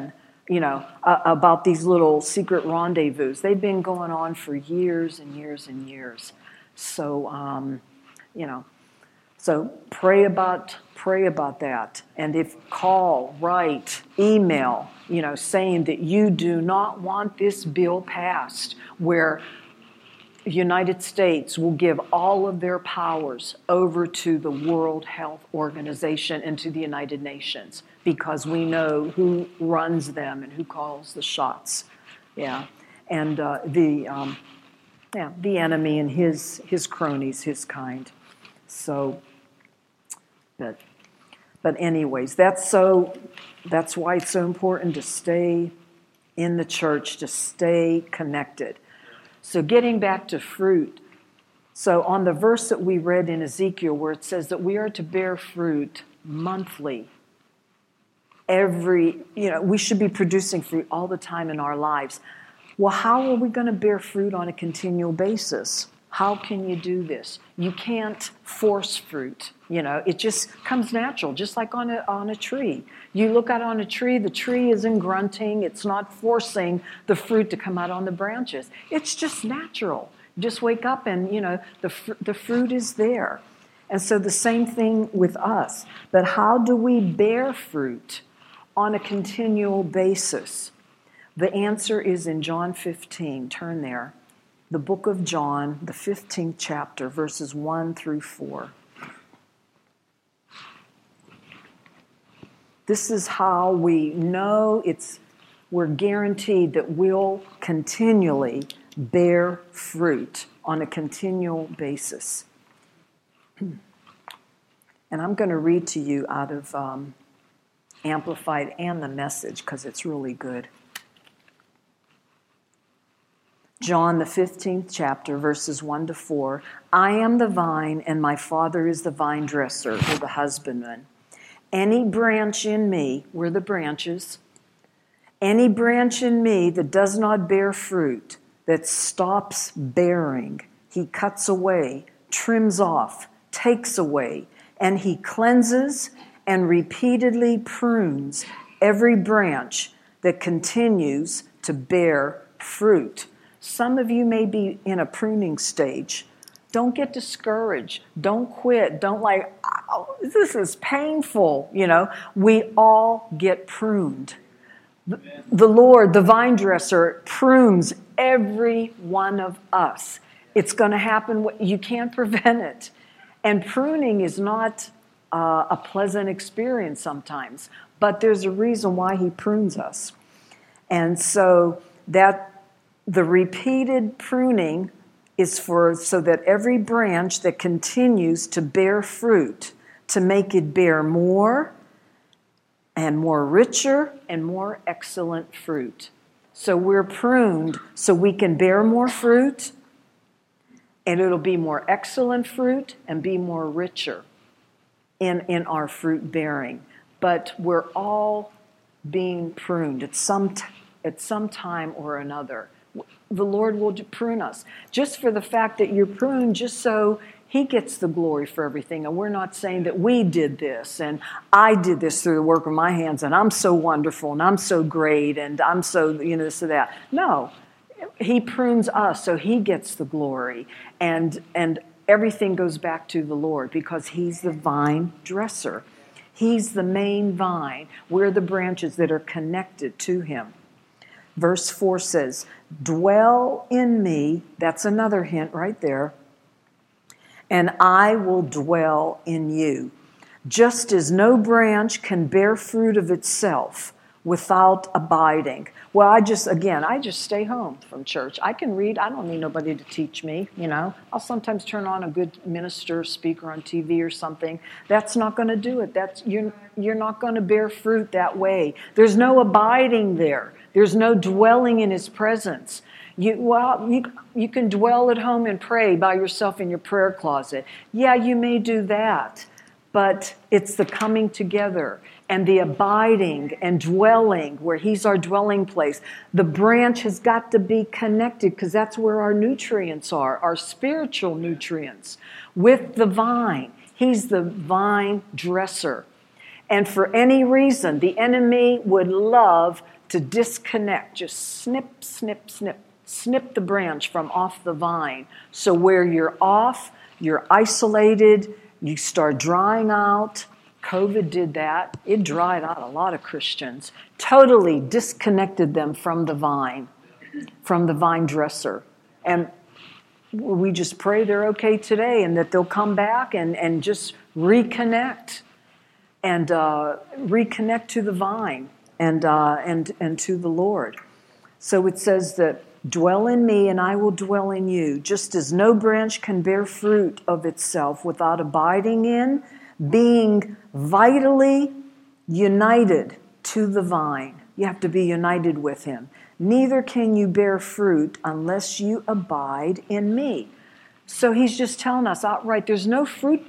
you know, uh, about these little secret rendezvous. They've been going on for years and years and years. So, um, you know, so pray about pray about that. And if call, write, email, you know, saying that you do not want this bill passed, where the United States will give all of their powers over to the World Health Organization and to the United Nations, because we know who runs them and who calls the shots. Yeah, and uh, the um, yeah the enemy and his his cronies, his kind. So, but but anyways, that's so that's why it's so important to stay in the church, to stay connected. So getting back to fruit, so on the verse that we read in Ezekiel where it says that we are to bear fruit monthly, every, you know, we should be producing fruit all the time in our lives. Well, how are we going to bear fruit on a continual basis? How can you do this? You can't force fruit, you know, it just comes natural, just like on a, on a tree. You look out on a tree, the tree isn't grunting, it's not forcing the fruit to come out on the branches. It's just natural. You just wake up and, you know, the, fr- the fruit is there. And so the same thing with us. But how do we bear fruit on a continual basis? The answer is in John fifteen. Turn there. The book of John, the fifteenth chapter, verses one through four. This is how we know it's, we're guaranteed that we'll continually bear fruit on a continual basis. And I'm going to read to you out of um, Amplified and the Message because it's really good. John, the fifteenth chapter, verses one to four. I am the vine, and my Father is the vine dresser, or the husbandman. Any branch in me, we're the branches, any branch in me that does not bear fruit, that stops bearing, he cuts away, trims off, takes away, and he cleanses and repeatedly prunes every branch that continues to bear fruit. Some of you may be in a pruning stage. Don't get discouraged. Don't quit. Don't like, oh, this is painful. You know, we all get pruned. The, the Lord, the vine dresser, prunes every one of us. It's going to happen. You can't prevent it. And pruning is not uh, a pleasant experience sometimes, but there's a reason why he prunes us. And so that the repeated pruning is for so that every branch that continues to bear fruit, to make it bear more and more richer and more excellent fruit. So we're pruned so we can bear more fruit, and it'll be more excellent fruit and be more richer in, in our fruit bearing. But we're all being pruned at some t- at some time or another. The Lord will prune us. Just for the fact that you're pruned, just so he gets the glory for everything. And we're not saying that we did this and I did this through the work of my hands and I'm so wonderful and I'm so great and I'm so, you know, this or that. No, he prunes us so he gets the glory. And, and everything goes back to the Lord because he's the vine dresser. He's the main vine. We're the branches that are connected to him. Verse four says, dwell in me, that's another hint right there, and I will dwell in you. Just as no branch can bear fruit of itself without abiding. Well, I just, again, I just stay home from church. I can read. I don't need nobody to teach me, you know. I'll sometimes turn on a good minister, speaker on T V or something. That's not going to do it. That's you're, you're not going to bear fruit that way. There's no abiding there. There's no dwelling in his presence. You, well, you, you can dwell at home and pray by yourself in your prayer closet. Yeah, you may do that, but it's the coming together and the abiding and dwelling where he's our dwelling place. The branch has got to be connected because that's where our nutrients are, our spiritual nutrients, with the vine. He's the vine dresser. And for any reason, the enemy would love to disconnect, just snip, snip, snip, snip the branch from off the vine. So where you're off, you're isolated, you start drying out. COVID did that. It dried out a lot of Christians, totally disconnected them from the vine, from the vine dresser. And we just pray they're okay today and that they'll come back and, and just reconnect and uh, reconnect to the vine and, uh, and, and to the Lord. So it says that, dwell in me and I will dwell in you, just as no branch can bear fruit of itself without abiding in, being vitally united to the vine. You have to be united with him. Neither can you bear fruit unless you abide in me. So he's just telling us outright, there's no fruit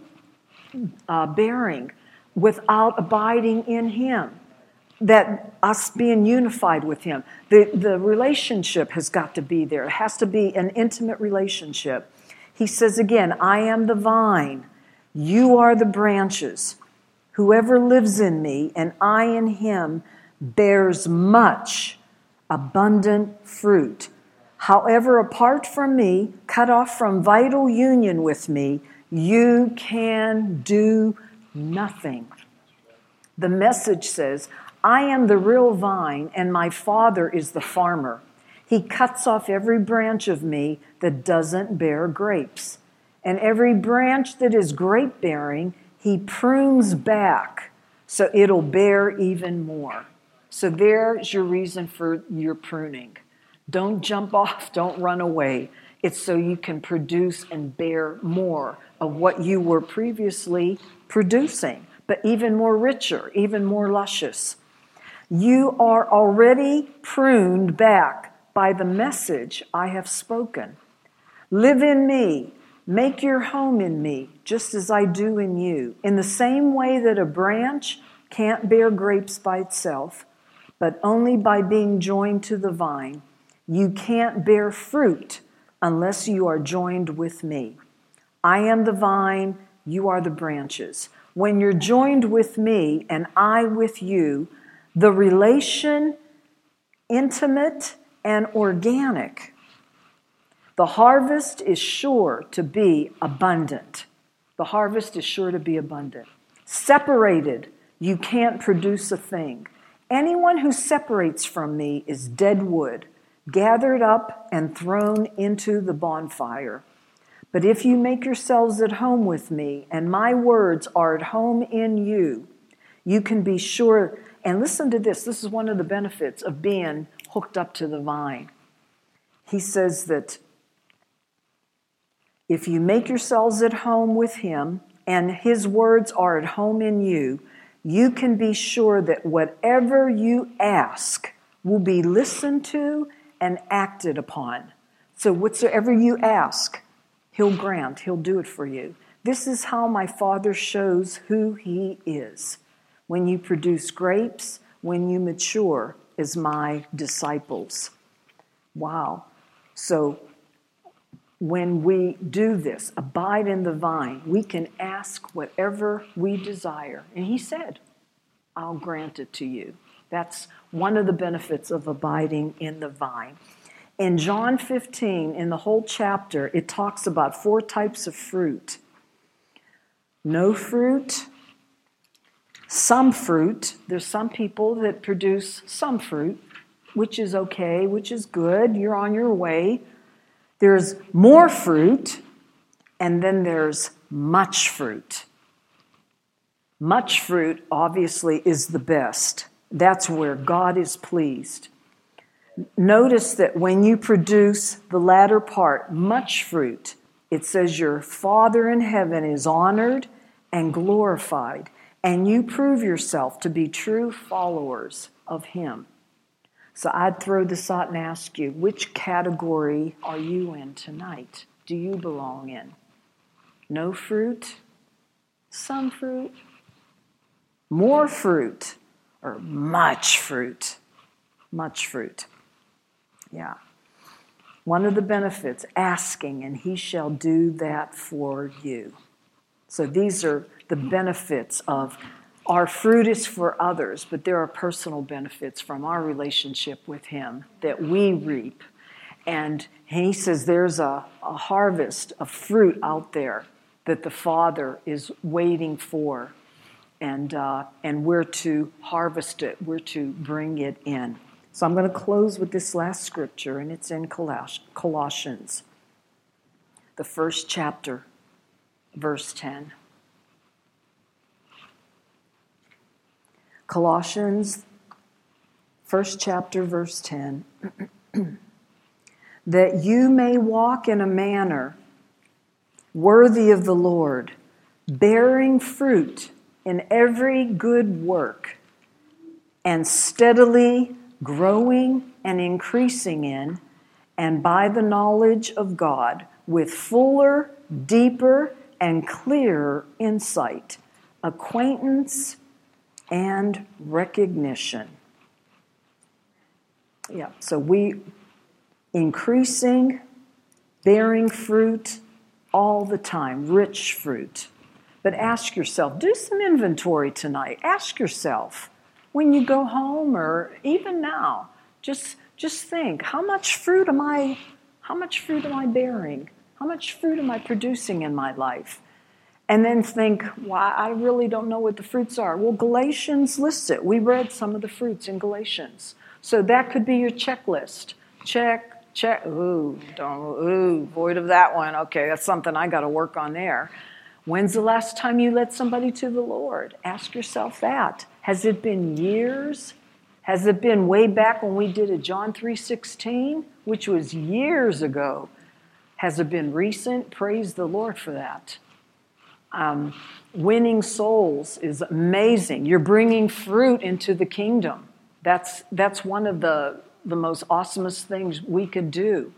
uh, bearing without abiding in him. That us being unified with him. The, the relationship has got to be there. It has to be an intimate relationship. He says again, I am the vine, you are the branches. Whoever lives in me and I in him bears much abundant fruit. However, apart from me, cut off from vital union with me, you can do nothing. The Message says, I am the real vine, and my Father is the farmer. He cuts off every branch of me that doesn't bear grapes. And every branch that is grape-bearing, he prunes back so it'll bear even more. So there's your reason for your pruning. Don't jump off, don't run away. It's so you can produce and bear more of what you were previously producing, but even more richer, even more luscious. You are already pruned back by the message I have spoken. Live in me, make your home in me, just as I do in you. In the same way that a branch can't bear grapes by itself, but only by being joined to the vine, you can't bear fruit unless you are joined with me. I am the vine, you are the branches. When you're joined with me and I with you, the relation, intimate and organic, the harvest is sure to be abundant. The harvest is sure to be abundant. Separated, you can't produce a thing. Anyone who separates from me is dead wood, gathered up and thrown into the bonfire. But if you make yourselves at home with me, and my words are at home in you, you can be sure. And listen to this. This is one of the benefits of being hooked up to the vine. He says that if you make yourselves at home with him and his words are at home in you, you can be sure that whatever you ask will be listened to and acted upon. So whatsoever you ask, he'll grant, he'll do it for you. This is how my Father shows who he is. When you produce grapes, when you mature as my disciples. Wow. So when we do this, abide in the vine, we can ask whatever we desire. And he said, I'll grant it to you. That's one of the benefits of abiding in the vine. In John fifteen, in the whole chapter, it talks about four types of fruit. No fruit, some fruit. There's some people that produce some fruit, which is okay, which is good. You're on your way. There's more fruit, and then there's much fruit. Much fruit, obviously, is the best. That's where God is pleased. Notice that when you produce the latter part, much fruit, it says your Father in heaven is honored and glorified, and you prove yourself to be true followers of him. So I'd throw this out and ask you, which category are you in tonight? Do you belong in? No fruit? Some fruit? More fruit? Or much fruit? Much fruit. Yeah. One of the benefits, asking, and he shall do that for you. So these are the benefits of our fruit is for others, but there are personal benefits from our relationship with him that we reap. And he says there's a, a harvest of fruit out there that the Father is waiting for. And, uh, and we're to harvest it. We're to bring it in. So I'm going to close with this last scripture, and it's in Coloss- Colossians, the first chapter, verse ten. Colossians, first chapter, verse ten. That you may walk in a manner worthy of the Lord, bearing fruit in every good work, and steadily growing and increasing in, and by the knowledge of God, with fuller, deeper, and clearer insight, acquaintance, and recognition. Yeah, so we increasing, bearing fruit all the time, rich fruit. But ask yourself, do some inventory tonight. Ask yourself, when you go home or even now, just just think, how much fruit am I, how much fruit am I bearing? How much fruit am I producing in my life? And then think, well, I really don't know what the fruits are. Well, Galatians lists it. We read some of the fruits in Galatians. So that could be your checklist. Check, check, ooh, don't, ooh, void of that one. Okay, that's something I got to work on there. When's the last time you led somebody to the Lord? Ask yourself that. Has it been years? Has it been way back when we did a John three sixteen, which was years ago? Has it been recent? Praise the Lord for that. Um, winning souls is amazing. You're bringing fruit into the kingdom. That's that's one of the, the most awesomest things we could do,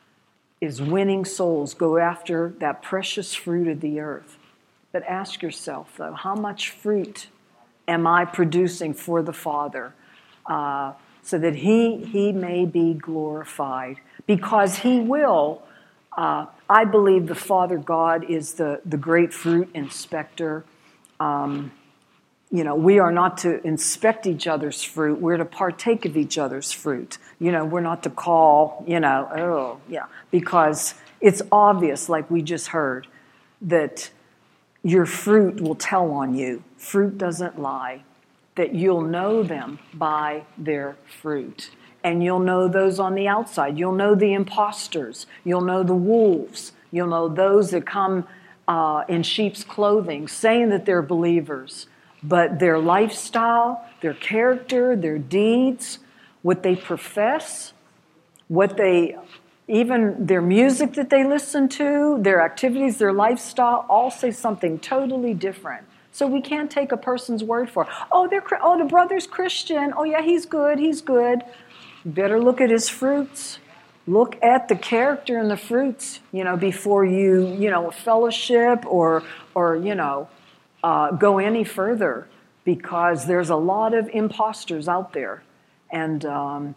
is winning souls. Go after that precious fruit of the earth. But ask yourself, though, how much fruit am I producing for the Father, uh, so that he, he may be glorified? Because he will. Uh, I believe the Father God is the, the great fruit inspector. Um, you know, we are not to inspect each other's fruit. We're to partake of each other's fruit. You know, we're not to call, you know, oh, yeah. Because it's obvious, like we just heard, that your fruit will tell on you. Fruit doesn't lie. That you'll know them by their fruit. And you'll know those on the outside. You'll know the imposters. You'll know the wolves. You'll know those that come uh, in sheep's clothing, saying that they're believers. But their lifestyle, their character, their deeds, what they profess, what they, even their music that they listen to, their activities, their lifestyle, all say something totally different. So we can't take a person's word for it. Oh, they're oh, the brother's Christian. Oh, yeah, he's good. He's good. You better look at his fruits. Look at the character and the fruits, you know, before you, you know, fellowship or, or you know, uh, go any further, because there's a lot of imposters out there. And um,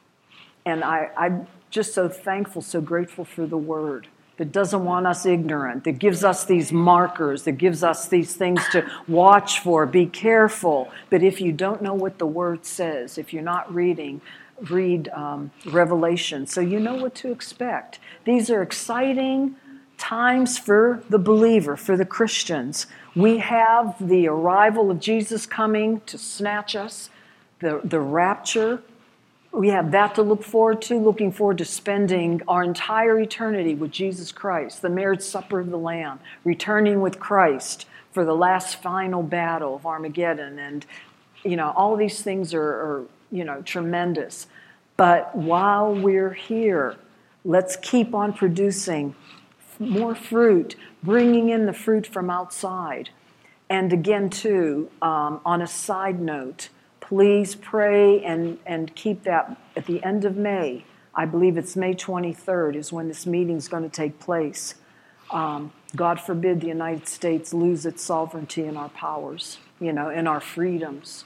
and I, I'm just so thankful, so grateful for the Word that doesn't want us ignorant, that gives us these markers, that gives us these things to watch for, be careful. But if you don't know what the Word says, if you're not reading, read um, Revelation so you know what to expect. These are exciting times for the believer, for the Christians. We have the arrival of Jesus coming to snatch us, the, the rapture. We have that to look forward to, looking forward to spending our entire eternity with Jesus Christ, the marriage supper of the Lamb, returning with Christ for the last final battle of Armageddon. And, you know, all of these things are, are you know, tremendous. But while we're here, let's keep on producing more fruit, bringing in the fruit from outside. And again, too, um, on a side note, please pray and, and keep that at the end of May. I believe it's May twenty-third is when this meeting is going to take place. Um, God forbid the United States lose its sovereignty and our powers, you know, and our freedoms.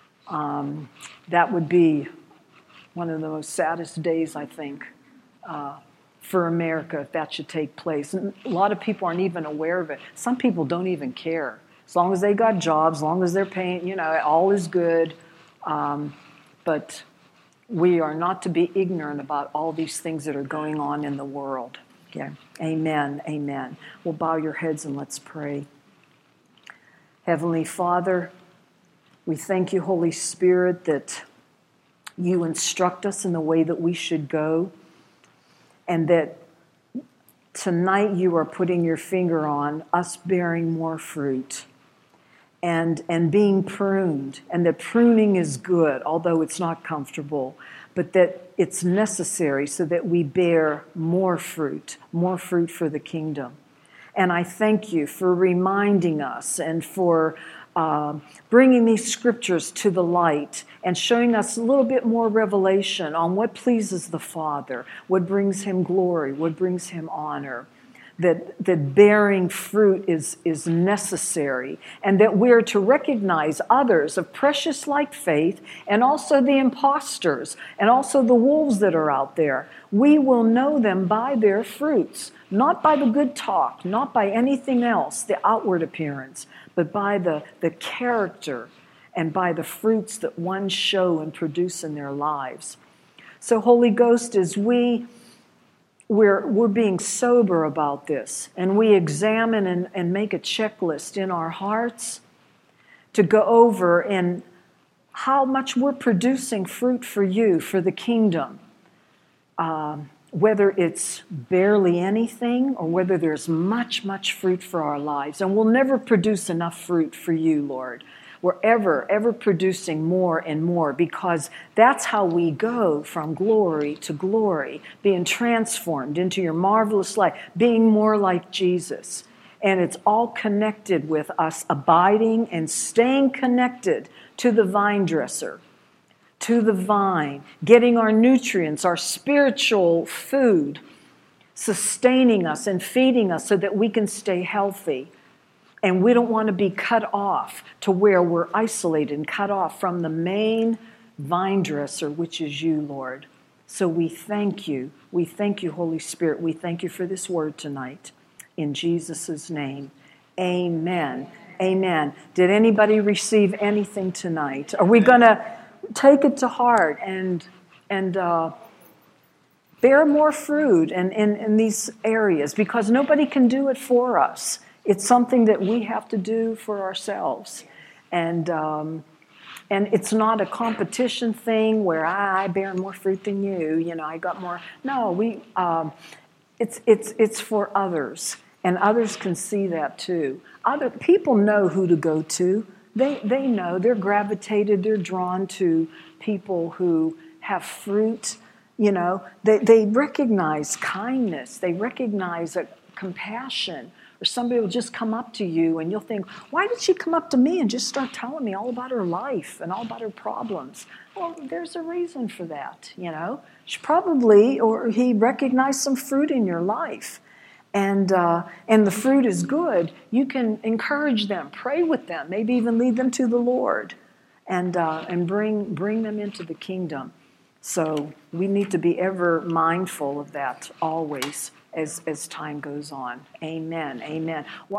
Um, that would be one of the most saddest days, I think, uh, for America if that should take place. And a lot of people aren't even aware of it. Some people don't even care. As long as they got jobs, as long as they're paying, you know, all is good. Um, but we are not to be ignorant about all these things that are going on in the world. Okay. Amen. Amen. We'll bow your heads and let's pray. Heavenly Father, we thank you, Holy Spirit, that you instruct us in the way that we should go, and that tonight you are putting your finger on us bearing more fruit and, and being pruned, and that pruning is good, although it's not comfortable, but that it's necessary so that we bear more fruit, more fruit for the kingdom. And I thank you for reminding us and for uh, bringing these scriptures to the light and showing us a little bit more revelation on what pleases the Father, what brings him glory, what brings him honor. That, that bearing fruit is, is necessary, and that we're to recognize others of precious like faith, and also the imposters, and also the wolves that are out there. We will know them by their fruits, not by the good talk, not by anything else, the outward appearance, but by the, the character and by the fruits that one show and produce in their lives. So, Holy Ghost, as we We're, we're being sober about this, and we examine and, and make a checklist in our hearts to go over and how much we're producing fruit for you, for the kingdom. Um, whether it's barely anything or whether there's much, much fruit for our lives. And we'll never produce enough fruit for you, Lord. We're ever, ever producing more and more, because that's how we go from glory to glory, being transformed into your marvelous light, being more like Jesus. And it's all connected with us abiding and staying connected to the vine dresser, to the vine, getting our nutrients, our spiritual food, sustaining us and feeding us so that we can stay healthy. And we don't want to be cut off to where we're isolated and cut off from the main vine dresser, which is you, Lord. So we thank you. We thank you, Holy Spirit. We thank you for this word tonight. In Jesus' name, amen. Amen. Did anybody receive anything tonight? Are we going to take it to heart and and uh, bear more fruit in, in, in these areas? Because nobody can do it for us. It's something that we have to do for ourselves. And um, and it's not a competition thing where I, I bear more fruit than you, you know, I got more. No, we um, it's it's it's for others. And others can see that too. Other people know who to go to. They they know. They're gravitated, they're drawn to people who have fruit, you know. They they recognize kindness, they recognize a compassion. Or somebody will just come up to you and you'll think, why did she come up to me and just start telling me all about her life and all about her problems? Well, there's a reason for that, you know. She probably, or he recognized some fruit in your life. And uh, and the fruit is good. You can encourage them, pray with them, maybe even lead them to the Lord, and uh, and bring bring them into the kingdom. So we need to be ever mindful of that always as as time goes on. Amen. Amen. Well,